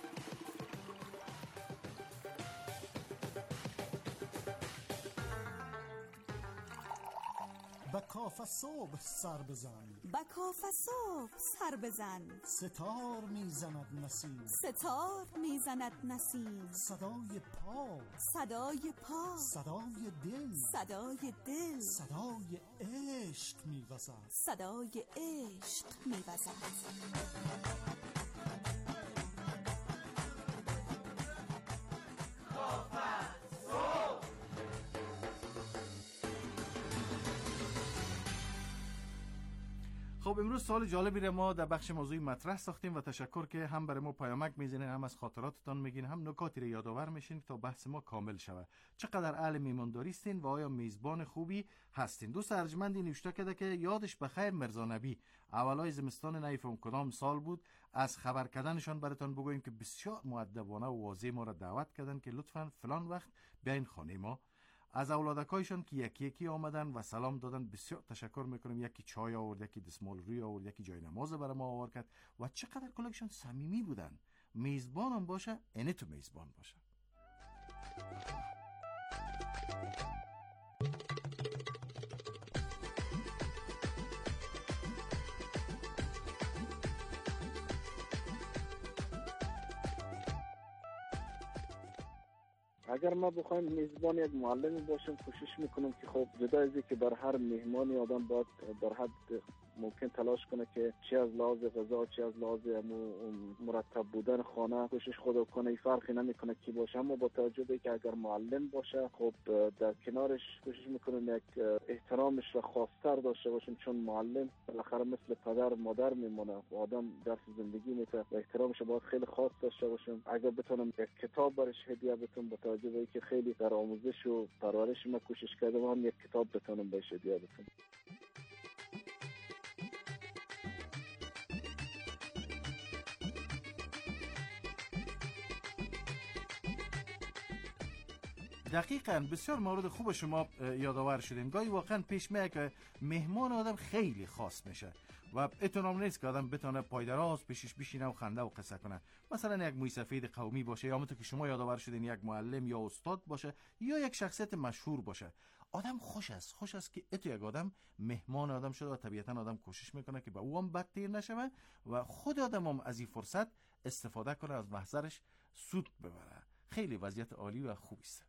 کاف صبح سر بزن، به کاف صبح سر بزن. ستار میزند نسیم، ستار میزند نسیم. صدای پا، صدای پا، صدای دل، صدای دل، صدای عشق میوزد، صدای عشق میوزد. خب امروز سوال جالبی را ما در بخش موضوعی مطرح ساختیم و تشکر که هم برای ما پیامک میزنین، هم از خاطراتتان میگین، هم نکاتی را یادآور میشین تا بحث ما کامل شود. چقدر اهل میمانداری هستین و آیا میزبان خوبی هستین؟ دوست ارجمندی نوشته کرده که یادش بخیر مرزا نبی اولای زمستان نیفهم کدام سال بود، از خبر کردنشان براتون بگوییم که بسیار مؤدبانه و واضح ما را دعوت کردن که لطفاً فلان وقت بیاین خانه ما. از اولادکایشان که یکی یکی آمدن و سلام دادن بسیار تشکر میکنیم. یکی چای آورد، یکی دستمال روی آورد، یکی جای نماز برای ما آورد کرد و چقدر کلشون صمیمی بودن. میزبان هم باشه، اینه تو میزبان باشه. اگر ما بخوایم میزبان یک معلمی باشم، کوشش میکنم که خب جدا از که بر هر مهمانی آدم باید در حد ممکن تلاش کنه که چه از لحاظ غذا، چه از لحاظ مرتب بودن خانه کوشش خود کنه، فرقی نمیکنه کی باشه. اما با توجه به که اگر معلم باشه، خب در کنارش کوشش میکنم یک احترامش را خاص‌تر داشته باشم، چون معلم بالاخره مثل پدر مادر میمونه و آدم درس زندگی میده و احترامش باید خیلی خاص داشته باشم. اگر بتونم یک کتاب برش هدیه بدم، با توجه به که خیلی در آموزش و پرورش ما کوشش کردم، هم یک کتاب بتونم بهش هدیه بدم. دقیقاً بسیار مورد خوب شما یادآور شدین. گاهی واقعا پیش میاد که مهمان آدم خیلی خاص میشه و اتونام نیست که آدم بتونه پایدراز پیشش بشینه و خنده و قصه کنه. مثلا یک موی سفید قومی باشه، یا همونطور که شما یادآور شدین یک معلم یا استاد باشه، یا یک شخصیت مشهور باشه. آدم خوش است که اتو یک آدم مهمان آدم شده و طبیعتا آدم کوشش میکنه که به او هم بد تیر نشوه و خود آدم هم از این فرصت استفاده کنه، از محضرش سود ببره. خیلی وضعیت عالی و خوبی است.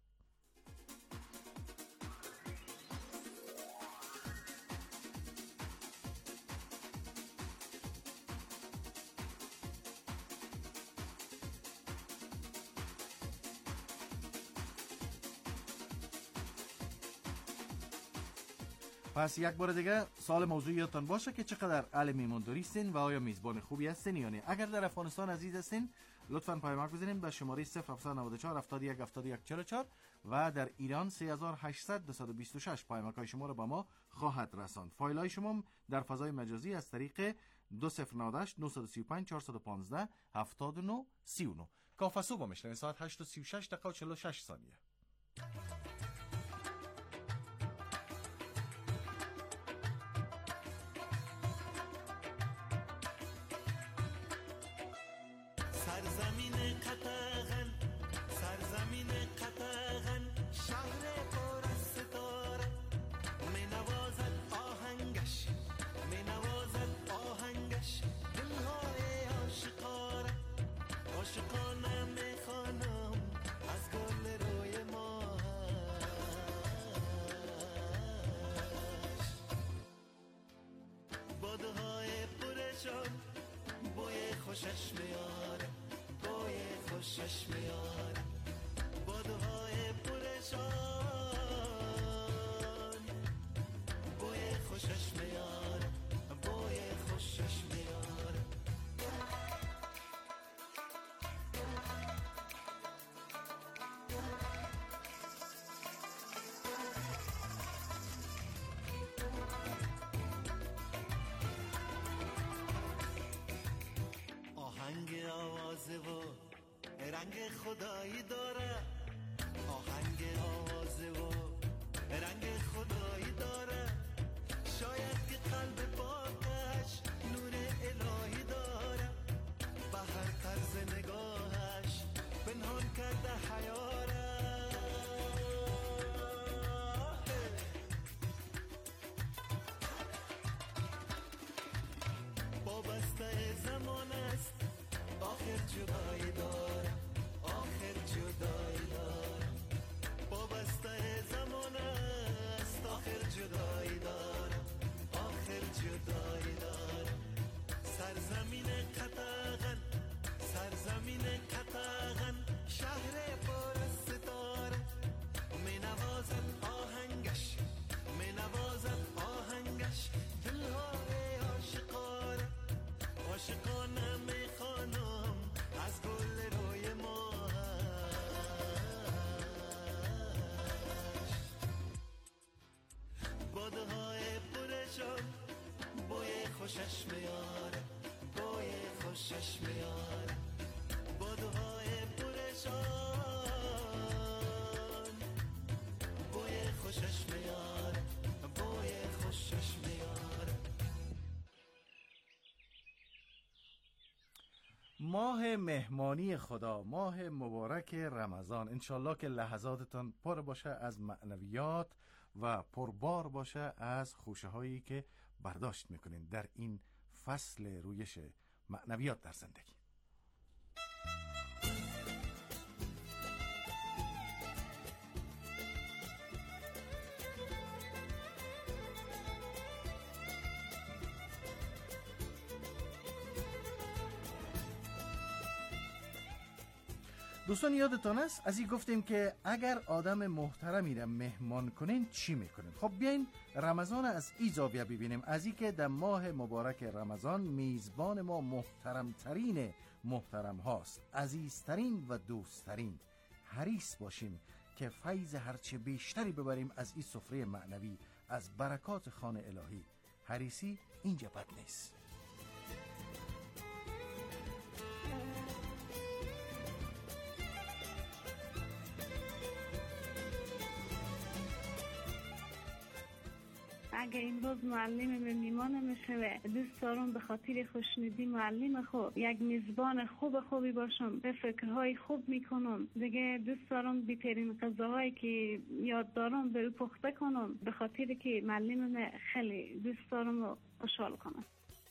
پس یک بار دیگه سوال موضوع یادتان باشه که چقدر اهل میمانداری هستین و آیا میزبان خوبی هستین یا نه. اگر در افغانستان عزیز هستین لطفاً پیامک بزنید به شماره 0794 71 71 44 و در ایران 3800 226 پیامک‌های شما رو به ما خواهد رساند. فایل‌های شما در فضای مجازی از طریق 2098 935 415 79 39. کافه صبح میشنوید ساعت 8:36 دقیقه و 46 ثانیه. سرزمین قطغن، سرزمین قطغن، شهر پر از ستاره، می نوازد آهنگش، می نوازد آهنگش، دلهای عاشقانه، عاشقانه می خوانم از گل روی ماهش. بادهای پرشان بوی خوشش میاره، بوی خوشش میاره، بادهای پرشان بوی خوشش میاره، بوی خوشش میاره. آهنگ آوازه و رنگ خدایی داره، آهنگ آوازه و رنگ خدایی داره، شاید که قلب پاکش نور الهی داره، به هر طرز نگاهش پنهان کرده حیاره. زمان است آخر جدایی دارم آخر جدایی دارم وابسته زمان است آخر جدایی دارم آخر جدایی دارم سرزمین قطاغن سرزمین قطاغن شهر پر ستاره می نوازد آهنگش می نوازد آهنگش دلهای عاشقانه عاشقانه می خوانم از گل روی ماهش بادهای پرشان بوی خوشش میاره بوی خوشش میاره بادهای پرشان بوی خوشش میاره بوی خوشش میاره. ماه مهمانی خدا، ماه مبارک رمضان، انشالله که لحظاتتان پر باشه از معنویات و پربار باشه از خوشه هایی که برداشت میکنین در این فصل رویش معنویات در زندگی. دوستان یادتان است از این گفتیم که اگر آدم محترمی را مهمان کنین چی میکنین؟ خب بیاین رمضان از این زاویه ببینیم، از این که در ماه مبارک رمضان میزبان ما محترمترین محترم هاست، عزیزترین و دوستترین. حریص باشیم که فیض هرچه بیشتری ببریم از این سفره معنوی، از برکات خوان الهی. حریصی اینجا بد نیست. اگه این روز معلم میمانم میشه دوست دارم به خاطر خوشنودی معلم خوب یک میزبان خوبی باشم، به فکرهای خوب میکنم دیگه. دوست دارم بهترین غذاهایی که یاد دارم به او پخته کنم به خاطر که معلمم خیلی دوست دارم و خوشحال کنم.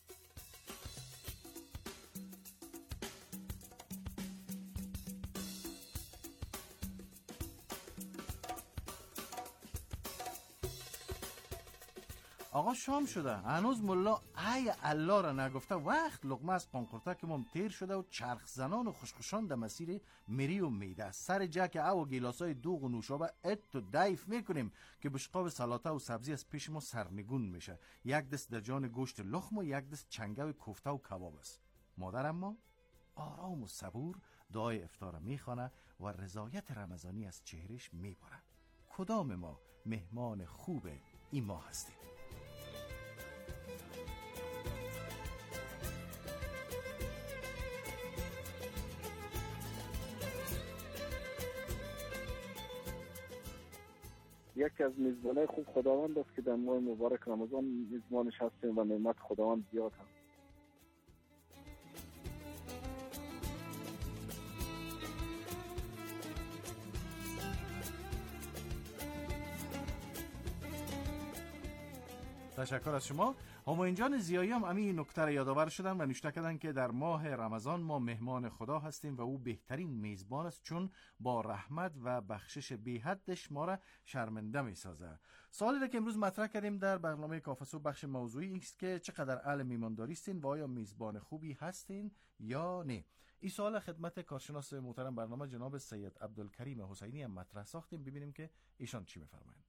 آقا شام شده، هنوز ملا ای الله را نگفته، وقت لقمه از قانقورتک ما تیر شده و چرخ زنان و خوشخوشان در مسیر میری و میده. سر جک او و گیلاسای دوغ و نوشابه ات و دایف میکنیم که بشقاب سلاته و سبزی از پیش ما سرنگون میشه. یک دست در جان گوشت لخم و یک دست چنگه کوفته و کباب است. مادر اما آرام و صبور دعای افطار میخوانه و رضایت رمضانی از چهرش میباره. کدام ما مهمان خوب این ماه هستیم؟ یکی از میزبانای خوب خداوند است که در ماه مبارک رمضان میزبانش هستیم و نعمت خداوند زیاد هم. تشکر از شما. هماینجان زیایی هم همین نکته را یادآور شدن و نوشته کردن که در ماه رمضان ما مهمان خدا هستیم و او بهترین میزبان است، چون با رحمت و بخشش بی حدش ما را شرمنده می سازه. سوالی را که امروز مطرح کردیم در برنامه کافه صبح بخش موضوعی است که چقدر اهل میمانداری هستین و آیا میزبان خوبی هستین یا نه. این سوال خدمت کارشناس محترم برنامه جناب سید عبدالکریم حسینی هم مطرح ساختیم، ببینیم که ایشان چی می‌فرمایند.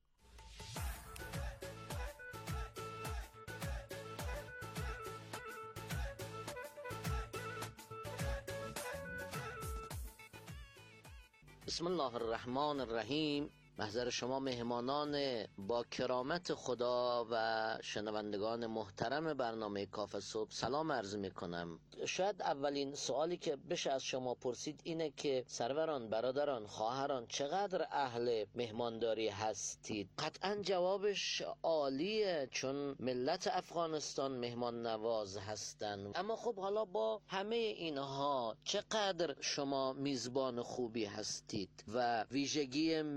بسم الله الرحمن الرحیم. محضر شما مهمانان با کرامت خدا و شنوندگان محترم برنامه کافه صبح سلام عرض می کنم. شاید اولین سوالی که بشه از شما پرسید اینه که سروران، برادران، خواهران چقدر اهل مهمانداری هستید؟ قطعا جوابش عالیه، چون ملت افغانستان مهمان نواز هستن. اما خب حالا با همه اینها چقدر شما میزبان خوبی هستید و ویژگی میزبان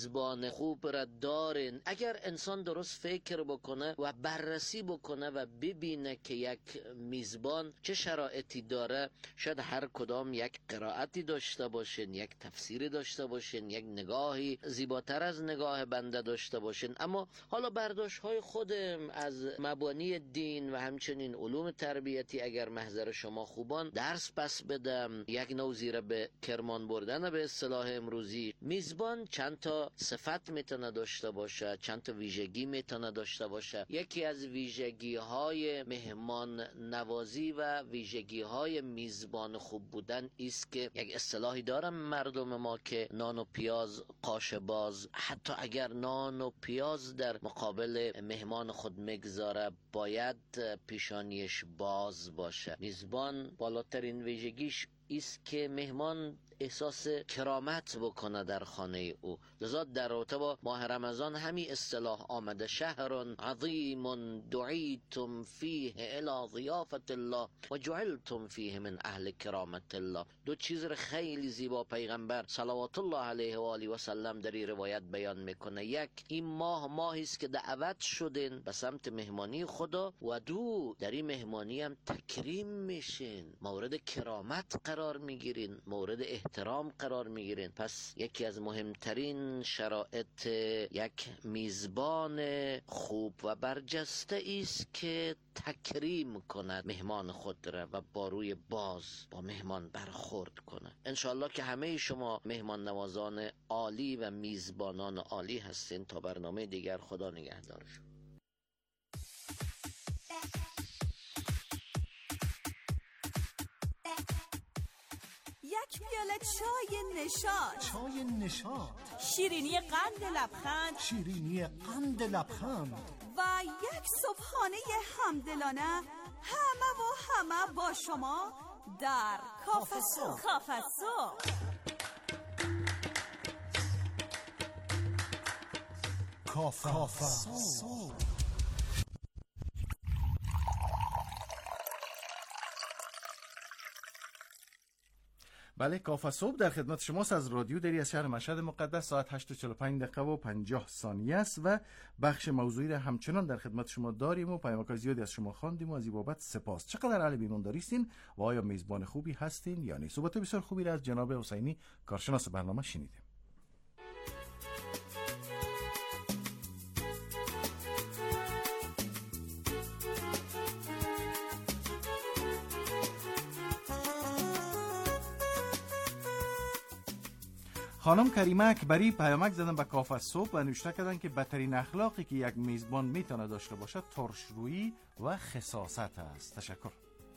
میزبان خوب را دارین. اگر انسان درست فکر بکنه و بررسی بکنه و ببینه که یک میزبان چه شرایطی داره، شاید هر کدام یک قرائتی داشته باشین، یک تفسیری داشته باشین، یک نگاهی زیباتر از نگاه بنده داشته باشین، اما حالا برداشت های خودم از مبانی دین و همچنین علوم تربیتی اگر محضر شما خوبان درس پس بدم، یک نوع زیر به کرمان بردن به اصطلاح امروزی، میزبان چند تا صفت میتونه داشته باشه، چند تا ویژگی میتونه داشته باشه. یکی از ویژگی های مهمان نوازی و ویژگی های میزبان خوب بودن است که یک اصطلاحی دارم مردم ما که نان و پیاز قاش باز. حتی اگر نان و پیاز در مقابل مهمان خود میگذاره باید پیشانیش باز باشه. میزبان بالاترین ویژگیش است که مهمان احساس کرامت بکنه در خانه او. لذا در رابطه با ماه رمضان همین اصطلاح آمده: شهر عظیم دعیتم فیه الی ضیافت الله و جعلتم فیه من اهل کرامت الله. دو چیز را خیلی زیبا پیغمبر صلوات الله علیه و آله و سلم در این روایت بیان میکنه. یک، این ماهی است که دعوت شدین به سمت مهمانی خدا و دو، در این مهمانی هم تکریم میشین، مورد کرامت قرار میگیرین، مورد احترام قرار میگیرین. پس یکی از مهمترین شرایط یک میزبان خوب و برجسته است که تکریم کند مهمان خود را و با روی باز با مهمان برخورد کنه. انشالله که همه شما مهمان نوازان عالی و میزبانان عالی هستین. تا برنامه دیگر، خدا نگهدارشون. یک پیاله چای نشاط. چای نشاط. شیرینی قند لبخند. شیرینی قند لبخند. و یک صبحانه همدلانه همه با شما در کافه صبح. کافه صبح. کافه صبح. بله، کافه صبح در خدمت شماست از رادیو دری از شهر مشهد مقدس. ساعت 8:45 و 50 ثانیه است و بخش موضوعی را همچنان در خدمت شما داریم و پیامک زیادی از شما خواندیم و از این بابت سپاس. چقدر اهل ایمانداری هستین و آیا میزبان خوبی هستین یا نه؟ صحبت بسیار خوبی را از جناب حسینی کارشناس برنامه شنیدیم. خانم کریمه اکبری پیامک زدن به کافه صبح و نوشته کردن که بدترین اخلاقی که یک میزبان میتونه داشته باشه ترشرویی و خساست است. تشکر.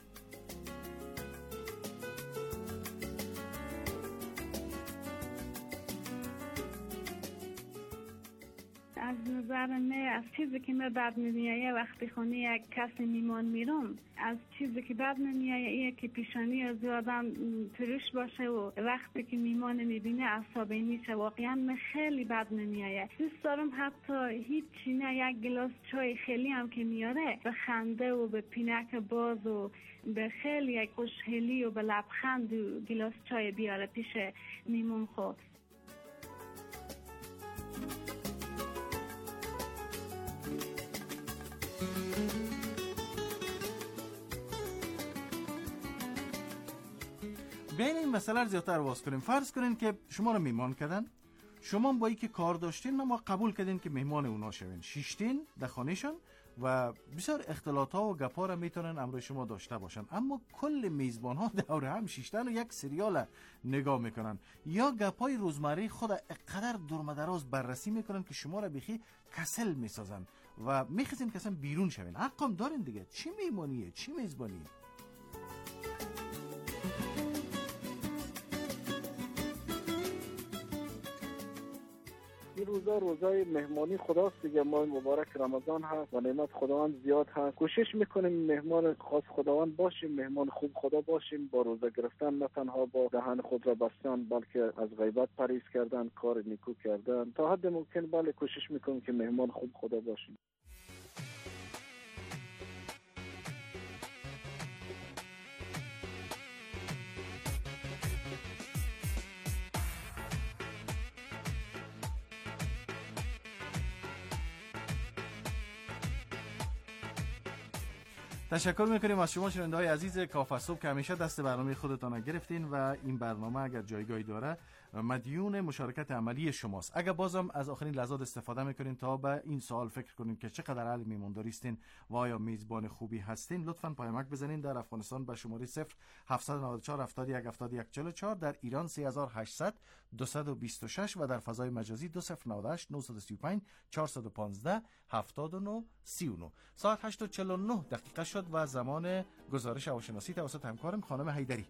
از نظر من از چیزی که من بد نمیایه وقتی خونه یک کسی میمان میرم، از چیزی که بد نمیایه ایه که پیشانی از آدم ترش باشه و وقتی که میمان میبینه عصبی میشه. واقعا من خیلی بد نمیایه. دوست دارم حتی هیچی نه، یک گلاس چای خیلی هم که میاره به خنده و به پینک باز و به خیلی یک خوشحالی و به لبخند و گلاس چای بیاره پیش میمون خود. بیاین این مسئله رو زیادتر باز کنیم. فرض کنین که شما رو میهمان کردن، شما با اینکه کار داشتین اما قبول کردین که مهمان اونا شوین، شیشتین در خانهشون و بسیار اختلاط‌ها و گپ‌ها رو میتونن امروی شما داشته باشن، اما کل میزبان‌ها دور هم شیشتن و یک سریال نگاه میکنن یا گپ‌های روزمره خود اقدر دورمدراز بررسی میکنن که شما رو بخی کسل میسازن و میخواین که اصلا بیرون شوین. حقم دارین دیگه. چی میمونیه؟ چی میزبانیه؟ این روزای مهمانی خداست دیگه. ماه مبارک رمضان هست و نعمت خداوند زیاد هست. کوشش میکنیم مهمان خاص خداوند باشیم، مهمان خوب خدا باشیم. با روزه گرفتن نه تنها با دهن خود را بستن بلکه از غیبت پرهیز کردن، کار نیکو کردن. تا حد ممکن بله کوشش میکنیم که مهمان خوب خدا باشیم. تشکر میکنیم از شما شنونده‌های عزیز کافه صبح که همیشه دست برنامه خودتان گرفتین و این برنامه اگر جایگاهی داره مدیون مشارکت عملی شماست. اگر بازم از آخرین لحظات استفاده میکنین تا به این سوال فکر کنین که چقدر اهل میمانداری هستین و آیا میزبان خوبی هستین، لطفاً پیامک بزنین در افغانستان به شماره 0794 71 71 44، در ایران 3800 226 و در فضای مجازی 2098 935 415 79 39. ساعت 8:49 دقیقه شد و زمان گزارش هواشناسی توسط همکارم خانم حیدری.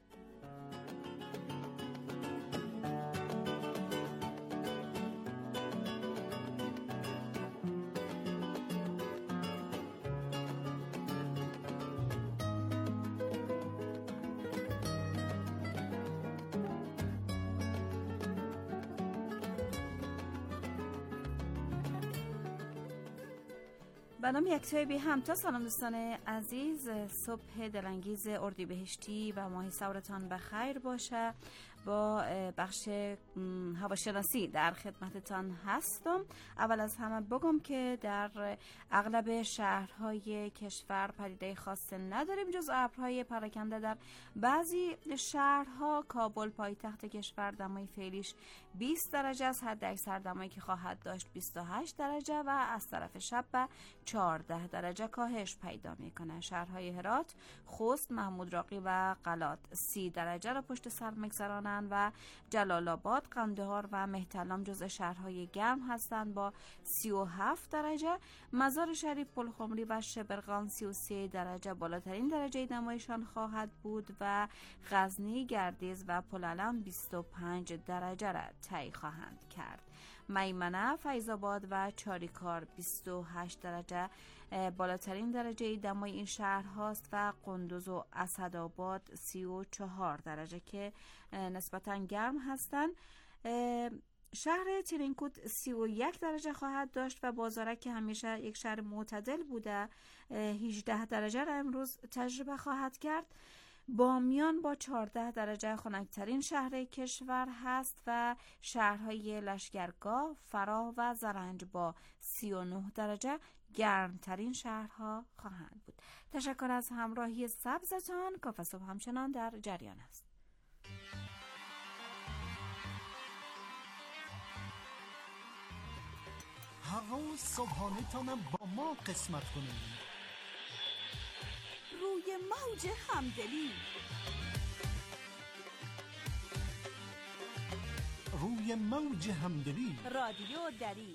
به نام یکتای بی همتا. سلام دوستان عزیز، صبح دلانگیز اردیبهشتی و ماه ثورتان بخیر باشه. با بخش هواشناسی در خدمتتان هستم. اول از همه بگم که در اغلب شهرهای کشور پدیده خاص نداریم جز ابرهای پراکنده در بعضی شهرها. کابل پایتخت کشور دمای فعلیش 20 درجه است، حد اکثر دمایی که خواهد داشت 28 درجه و از طرف شب به 14 درجه کاهش پیدا میکنه. شهرهای هرات، خوست، محمود راقی و قلات 30 درجه را پشت سر میگذرانند و جلال آباد، قندهار و مهترلام جزء شهرهای گرم هستند با 37 درجه. مزار شریف، پلخمری و شبرغان 33 درجه بالاترین درجه دمایشان خواهد بود و غزنی، گردیز و پلالم 25 درجه را طی خواهند کرد. میمنه، فیض‌آباد و چاریکار 28 درجه بالاترین درجه دمای این شهر هاست و قندوز و اسدآباد 34 درجه که نسبتاً گرم هستند. شهر ترینکوت 31 درجه خواهد داشت و بازارک که همیشه یک شهر معتدل بوده 18 درجه را امروز تجربه خواهد کرد. بامیان با 14 درجه خنک‌ترین شهر کشور هست و شهرهای لشکرگاه، فراه و زرنج با 39 درجه گرمترین شهرها خواهند بود. تشکر از همراهی سبزتان. کافه صبح همچنان در جریان است. هر روز صبحانه تا با ما قسمت کنید. روی موج همدلی، روی موج همدلی، رادیو دری،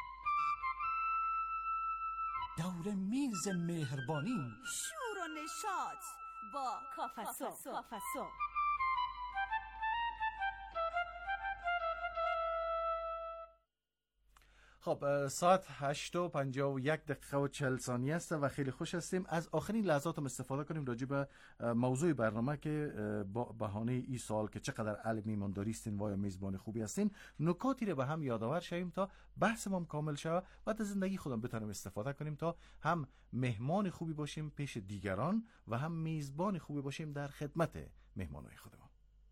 دور میز مهربانی، شور و نشاط با کافه صبح. خب ساعت 8:51 است و خیلی خوش هستیم. از آخرین لحظات هم استفاده کنیم راجع به موضوع برنامه که با بهانه این سوال که چقدر اهل میمانداری هستین و یا میزبان خوبی هستین، نکاتی رو به هم یادآور شویم تا بحث ما کامل شود و از زندگی خودم بتونیم استفاده کنیم تا هم مهمان خوبی باشیم پیش دیگران و هم میزبان خوبی باشیم در خدمت مهمانای خودمون.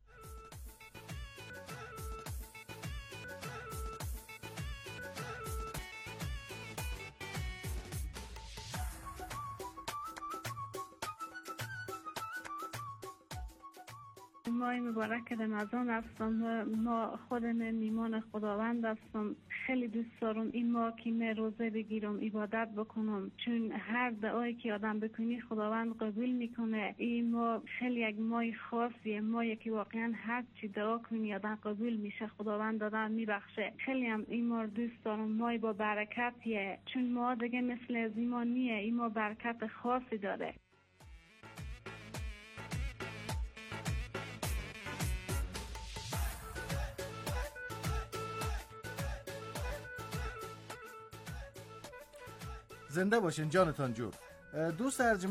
ماه مبارک رمضان هستم. ما خودم میمان خداوند هستم. خیلی دوست دارم این ماه که من روزه بگیرم، عبادت بکنم، چون هر دعایی که آدم بکنی خداوند قبول میکنه. این ماه خیلی یک ماه خاصیه، ماهی که واقعا هر چی دعا کنی آدم قبول میشه، خداوند آدم میبخشه. خیلی هم این ماه دوست دارم. ماه با برکتیه، چون ما دیگه مثل از این ماه نیه. این ماه برکت خاصی داره. زنده باشین جانتان جور. دوست ارجمند